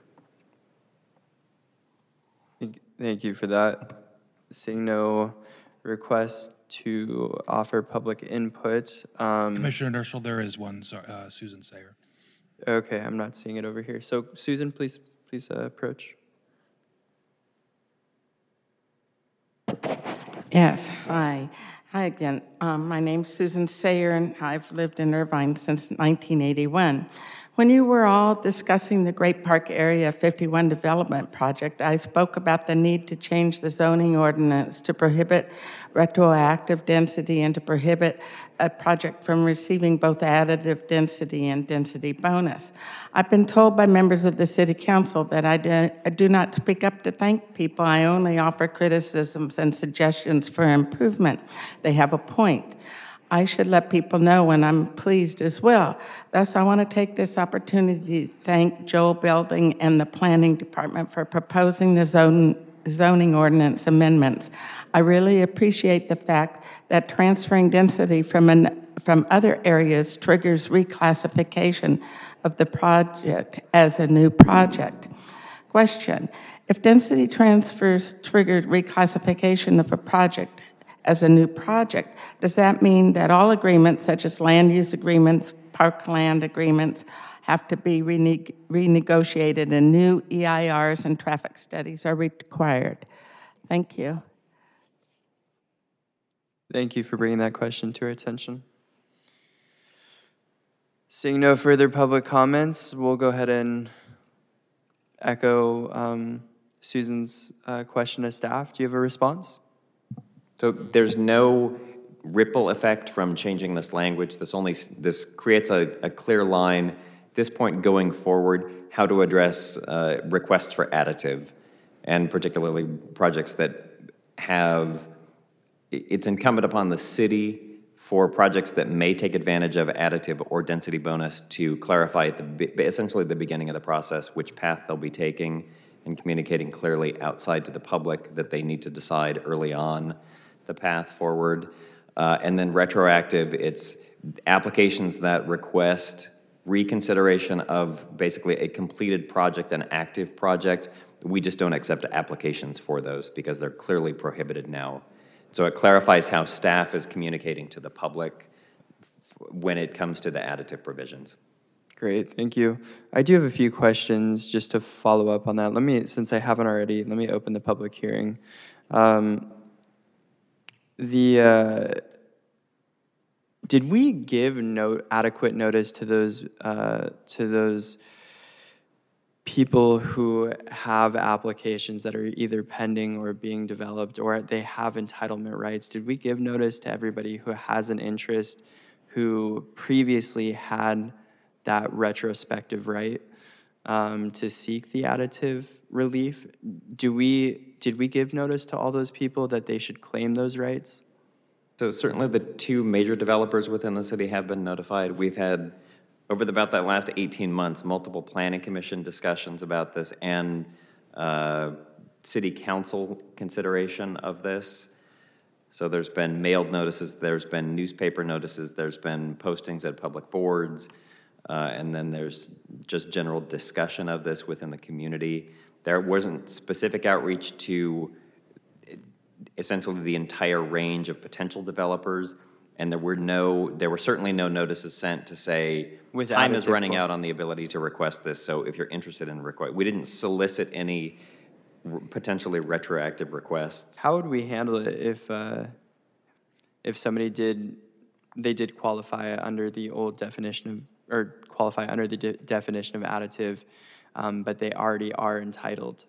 Thank you for that. Seeing no request to offer public input. Commissioner Dershel, there is one, Susan Sayer. Okay, I'm not seeing it over here. So Susan, please approach. Yes, hi. Hi again. My name's Susan Sayer, and I've lived in Irvine since 1981. When you were all discussing the Great Park Area 51 development project, I spoke about the need to change the zoning ordinance to prohibit retroactive density and to prohibit a project from receiving both additive density and density bonus. I've been told by members of the City Council that I do not speak up to thank people. I only offer criticisms and suggestions for improvement. They have a point. I should let people know when I'm pleased as well. Thus, I want to take this opportunity to thank Joel Belding and the Planning Department for proposing the zoning ordinance amendments. I really appreciate the fact that transferring density from other areas triggers reclassification of the project as a new project. Question: if density transfers triggered reclassification of a project as a new project, does that mean that all agreements, such as land use agreements, parkland agreements, have to be renegotiated and new EIRs and traffic studies are required? Thank you. Thank you for bringing that question to our attention. Seeing no further public comments, we'll go ahead and echo Susan's question to staff. Do you have a response? So there's no ripple effect from changing this language. This creates a clear line, this point going forward, how to address requests for additive, and particularly projects that have, it's incumbent upon the city for projects that may take advantage of additive or density bonus to clarify at essentially the beginning of the process which path they'll be taking, and communicating clearly outside to the public that they need to decide early on the path forward. And then retroactive, it's applications that request reconsideration of basically a completed project, an active project. We just don't accept applications for those because they're clearly prohibited now. So it clarifies how staff is communicating to the public when it comes to the additive provisions. Great, thank you. I do have a few questions just to follow up on that. Since I haven't already, let me open the public hearing. Did we give adequate notice to those people who have applications that are either pending or being developed, or they have entitlement rights? Did we give notice to everybody who has an interest, who previously had that retrospective right to seek the additive relief? Did we give notice to all those people that they should claim those rights? So certainly the two major developers within the city have been notified. We've had, over about that last 18 months, multiple planning commission discussions about this and city council consideration of this. So there's been mailed notices, there's been newspaper notices, there's been postings at public boards, and then there's just general discussion of this within the community. There wasn't specific outreach to essentially the entire range of potential developers, and there were certainly no notices sent to say time is running out on the ability to request this, so if you're interested in request. We didn't solicit any potentially retroactive requests. How would we handle it if somebody did qualify under the old definition of, or qualify under the definition of additive, but they already are entitled?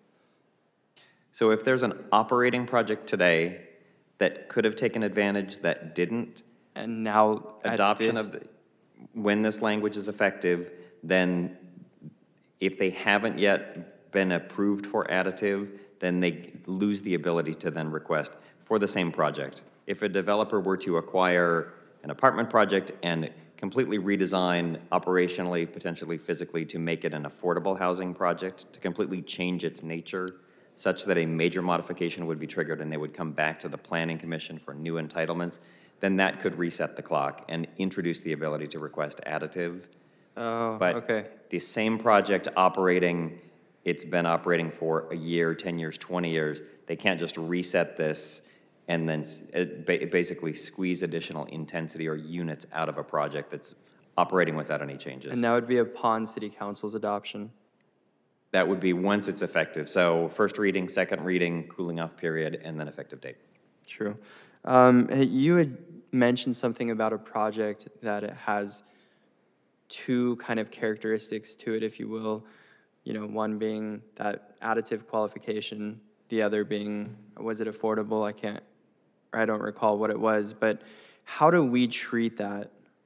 So if there's an operating project today that could have taken advantage that didn't, and now adoption when this language is effective, then if they haven't yet been approved for additive, then they lose the ability to then request for the same project. If a developer were to acquire an apartment project and completely redesign operationally, potentially physically, to make it an affordable housing project, to completely change its nature, such that a major modification would be triggered and they would come back to the Planning Commission for new entitlements, then that could reset the clock and introduce the ability to request additive. But okay. The same project operating, it's been operating for a year, 10 years, 20 years, they can't just reset this and then basically squeeze additional intensity or units out of a project that's operating without any changes. And that would be upon City Council's adoption? That would be once it's effective. So first reading, second reading, cooling off period, and then effective date. True. You had mentioned something about a project that it has two kind of characteristics to it, if you will. You know, one being that additive qualification, the other being, was it affordable? I don't recall what it was, but how do we treat that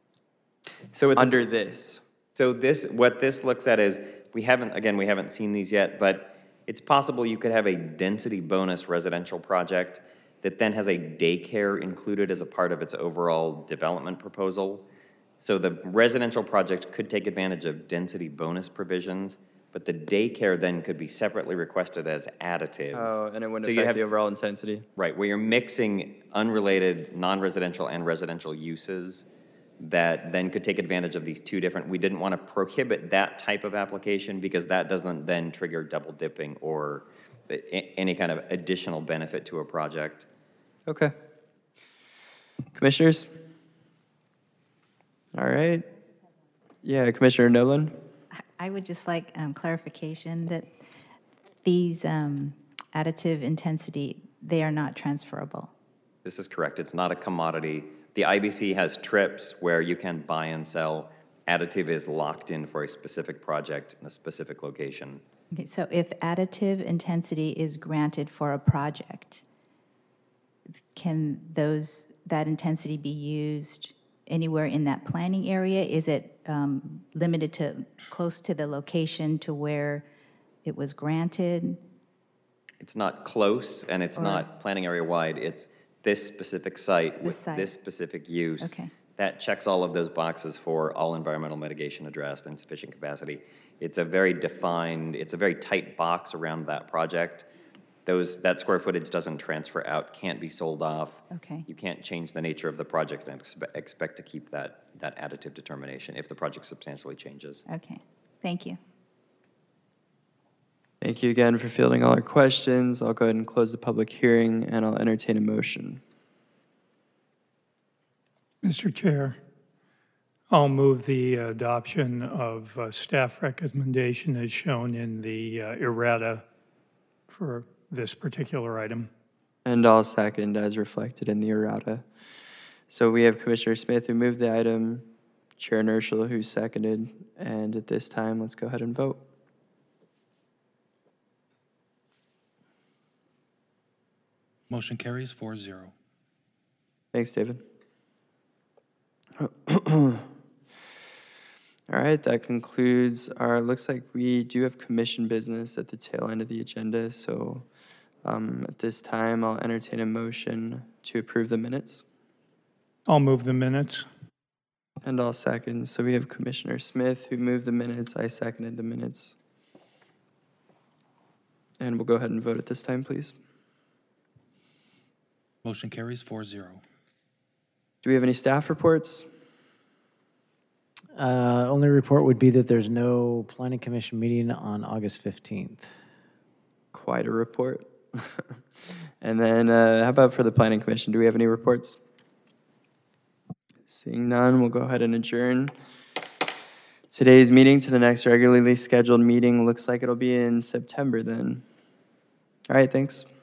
under this? So what this looks at is, we haven't seen these yet, but it's possible you could have a density bonus residential project that then has a daycare included as a part of its overall development proposal. So the residential project could take advantage of density bonus provisions, but the daycare then could be separately requested as additive. Oh, and it wouldn't affect the overall intensity. Right, where you're mixing unrelated non-residential and residential uses. that then could take advantage of these two different, we didn't want to prohibit that type of application because that doesn't then trigger double dipping or any kind of additional benefit to a project. Okay. Commissioners? All right. Yeah, Commissioner Nolan? I would just like clarification that these additive intensity, they are not transferable. This is correct. It's not a commodity. The IBC has trips where you can buy and sell. Additive is locked in for a specific project in a specific location. Okay, so if additive intensity is granted for a project, can that intensity be used anywhere in that planning area? Is it limited to close to the location to where it was granted? It's not close and it's not planning area wide. It's this specific site with this specific use. Okay. That checks all of those boxes for all environmental mitigation addressed and sufficient capacity. It's a very defined, it's a very tight box around that project. That square footage doesn't transfer out, can't be sold off. Okay. You can't change the nature of the project and expect to keep that additive determination if the project substantially changes. Okay, thank you. Thank you again for fielding all our questions. I'll go ahead and close the public hearing, and I'll entertain a motion. Mr. Chair, I'll move the adoption of staff recommendation as shown in the errata for this particular item. And I'll second as reflected in the errata. So we have Commissioner Smith who moved the item, Chair Nerschel who seconded, and at this time, let's go ahead and vote. Motion carries 4-0. Thanks, David. All right, that concludes our, looks like we do have commission business at the tail end of the agenda, so at this time, I'll entertain a motion to approve the minutes. I'll move the minutes. And I'll second. So we have Commissioner Smith who moved the minutes. I seconded the minutes. And we'll go ahead and vote at this time, please. Motion carries 4-0. Do we have any staff reports? Only report would be that there's no planning commission meeting on August 15th. Quite a report. And then how about for the planning commission? Do we have any reports? Seeing none, we'll go ahead and adjourn today's meeting to the next regularly scheduled meeting. Looks like it'll be in September then. All right, thanks.